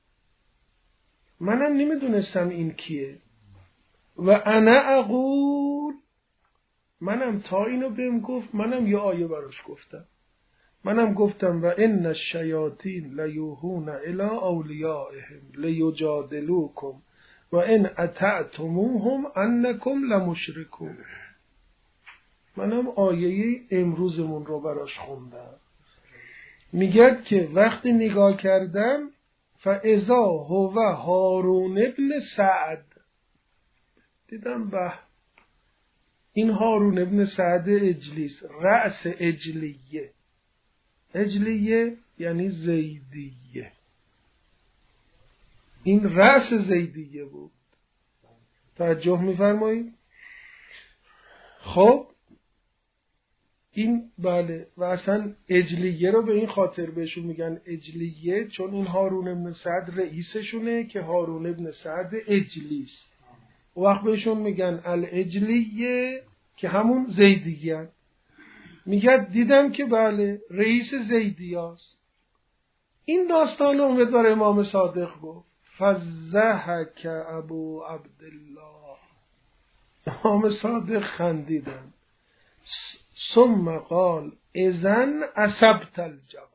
منم نمیدونستم این کیه. و انا اقول، منم تا اینو بهم گفت منم یه آیه براش گفتم، منم گفتم و ان الشیاطین لیوحون الی اولیائهم لیجادلوکم و ان اطعتموهم انکم لمشرکون. منم آیه امروزمون رو براش خوندم، میگه که وقتی نگاه کردم فاذا هو هارون ابن سعد، دیدم به این هارون ابن سعد اجلیس، رأس اجلیه، اجلیه یعنی زیدیه، این رأس زیدیه بود. توجه میفرمایید؟ خب این بله، و اصلا اجلیه رو به این خاطر بهشون میگن اجلیه چون این هارون ابن سعد رئیسشونه که هارون ابن سعد اجلیس، و وقت بهشون میگن الاجلیه که همون زیدیه. میگه دیدم که بله رئیس زیدیاست. این داستان رو امیدوار امام صادق گفت فضحک ابو عبدالله، امام صادق خندیدن. ثم قال اذن اصبت الجواب.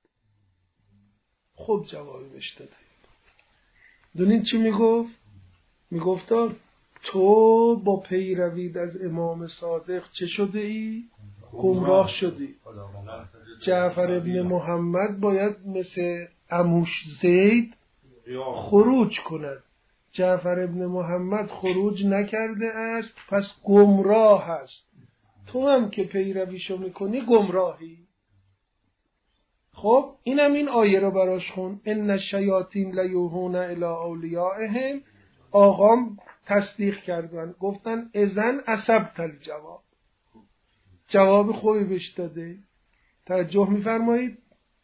خب جوابی بهش داده. دونین چی میگفت؟ میگفت تو با پیروید از امام صادق چه شده ای؟ گمراه شدی. جعفر ابن محمد باید مثل عموش زید خروج کند. جعفر ابن محمد خروج نکرده است، پس گمراه است. تو هم که پیرویشو میکنی گمراهی. خب اینم این آیه رو براش خون. ان الشیاطین لیوحون الی اولیائهم. آقام تصدیق کردن، گفتن اذن اصبت الجواب. جواب خوبی بهش داده. توجه میفرمایید.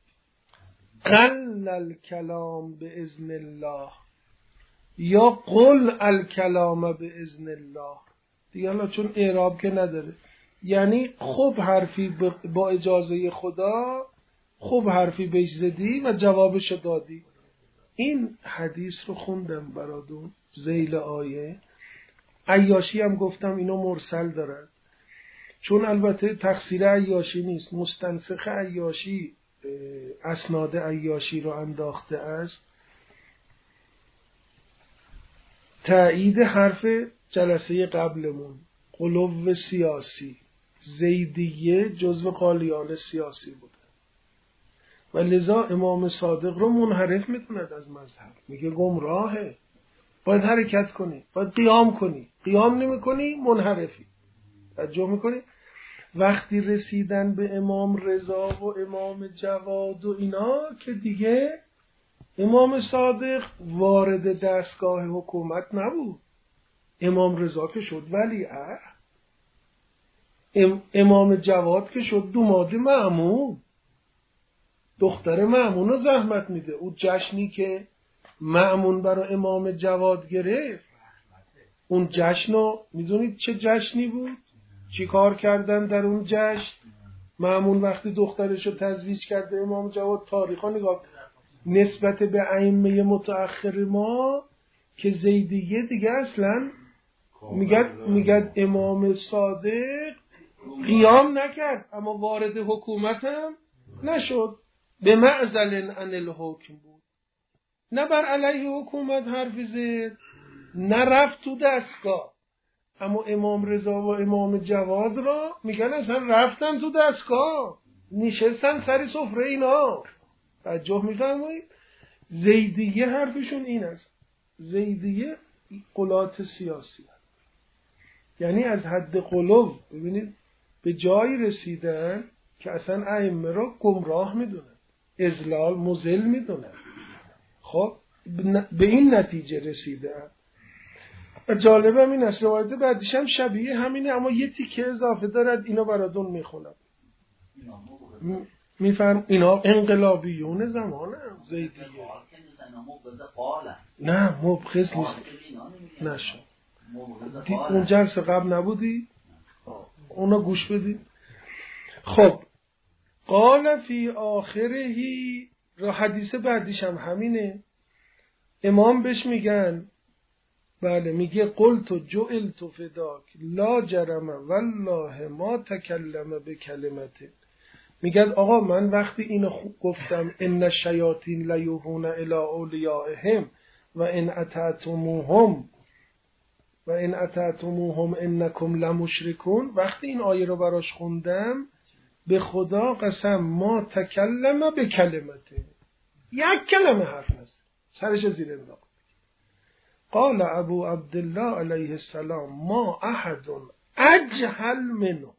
قل الکلام باذن الله یا قل الکلام باذن الله. دیگه حالا چون اعراب که نداره، یعنی خوب حرفی با اجازه خدا، خوب حرفی بهش زدی و جوابش دادی. این حدیث رو خوندم براتون ذیل آیه. عیاشی هم گفتم اینو مرسل دارد، چون البته تقصیر عیاشی نیست، مستنسخ عیاشی اسناد عیاشی رو انداخته است. تایید حرف جلسه قبلمون، قلوب سیاسی، زیدیه جزو قالیان سیاسی بوده و لذا امام صادق رو منحرف میکند از مذهب. میگه گمراهه، باید حرکت کنی، باید قیام کنی. قیام نمی کنی منحرفی. توجه میکنی؟ وقتی رسیدن به امام رضا و امام جواد و اینا که دیگه امام صادق وارد دستگاه حکومت نبود. امام رضا که شد ولیعهد، ام امام جواد که شد دوماد مأمون، دختر مأمون رو زحمت میده. اون جشنی که مأمون برای امام جواد گرفت، اون جشن رو میدونید چه جشنی بود؟ چی کار کردن در اون جشن؟ مأمون وقتی دخترش رو تزویج کرده امام جواد، تاریخا نگاه نسبت به ائمه متأخر ما که زیدیه دیگه اصلا میگن میگن امام صادق قیام نکرد اما وارد حکومت هم نشد، به معزل عن الحکم بود، نه بر علیه حکومت حرف زد، نه رفت تو دستگاه. اما امام رضا و امام جواد را میگن اصلا رفتن تو دستگاه، نشستن سر سفره اینا. توجه میفرمایید؟ زیدیه حرفشون این است. زیدیه قلات سیاسی هست. یعنی از حد قلوب ببینید به جایی رسیدن که اصلا ائمه را گمراه میدونن، اضلال مضل میدونن. خب به این نتیجه رسیدن. و جالبم این است، روایت بعدیش هم شبیه همینه اما یه تیکه اضافه دارد. اینا براتون میخونم. میفهم اینا انقلابیون زمانه زیدیه. نه مبغض نیست. نشو اون جلسه قبل نبودی؟ اونا گوش بدید. خب قال فی آخرهی، را حدیث بعدیش هم همینه. امام بهش میگن، بله میگه قلت جعلت فداک لا جرم والله ما تکلم به کلمته. میگن آقا من وقتی اینو گفتم ان الشیاطین لیوحون الی اولیائهم و ان اطعتموهم و ان اطعتموهم انکم لمشرکون، وقتی این آیه رو براش خوندم به خدا قسم ما تکلم به کلمته، یک کلمه حرف نزد، سرش زیر انداخت. قال ابو عبدالله علیه السلام ما احد اجهل منهم،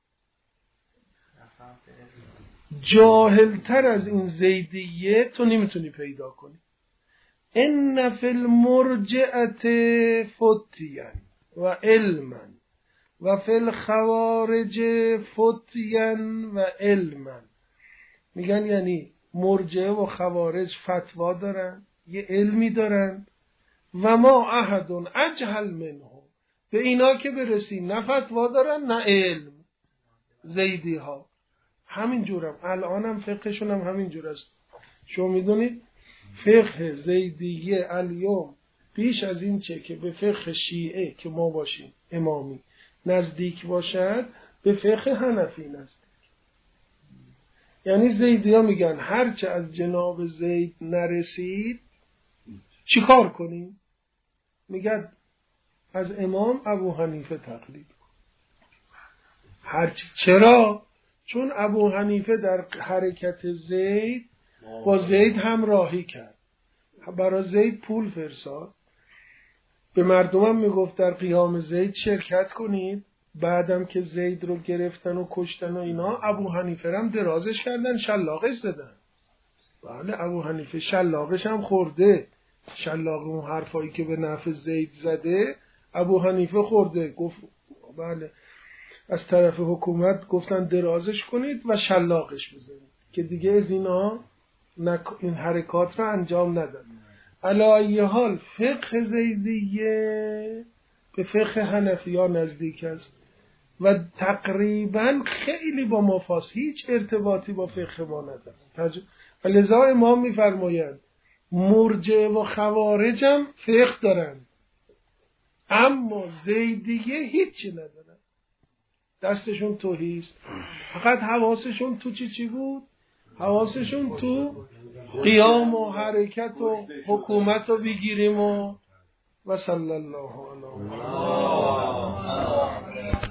جاهلتر از این زیدیه تو نمیتونی پیدا کنی. ان فی المرجعه فتیا و علما و فی الخوارج فتیا و علما. میگن یعنی مرجعه و خوارج فتوا دارن، یه علمی دارن. و ما احد اجهل منهم، به اینا که برسی نه فتوا دارن نه علم. زیدی ها همین جورم، الان هم فقهشون هم همین جور است. شما میدونید فقه زیدیه الیوم بیش از این چه که به فقه شیعه که ما باشیم امامی نزدیک باشد، به به فقه حنفی نزدیک. یعنی زیدیا میگن هرچه از جناب زید نرسید چی کار کنیم؟ میگن از امام ابو حنیفه تقلید کن. هرچی چرا؟ چون ابو حنیفه در حرکت زید با زید همراهی کرد، برای زید پول فرستاد، به مردمم میگفت در قیام زید شرکت کنید. بعدم که زید رو گرفتن و کشتن و اینا، ابو حنیفه هم درازش کردن، شلاقش زدن. بله ابو حنیفه شلاقش هم خورده، شلاق اون حرفایی که به نفع زید زده ابو حنیفه خورده. گفت بله از طرف حکومت گفتن درازش کنید و شلاقش بزنید که دیگه از اینا این حرکات رو انجام ندن. علی ای حال فقه زیدیه به فقه حنفی‌ها نزدیک است و تقریبا خیلی با مفاصل هیچ ارتباطی با فقه ما نداره. لذا امام میفرمایند مرجع و خوارج هم فقه دارن، اما زیدیه هیچی ندارن، دستشون توحیست، فقط حواسشون تو چی چی بود؟ حواسشون تو قیام و حرکت و حکومت رو بگیریم و و صلی الله علیه و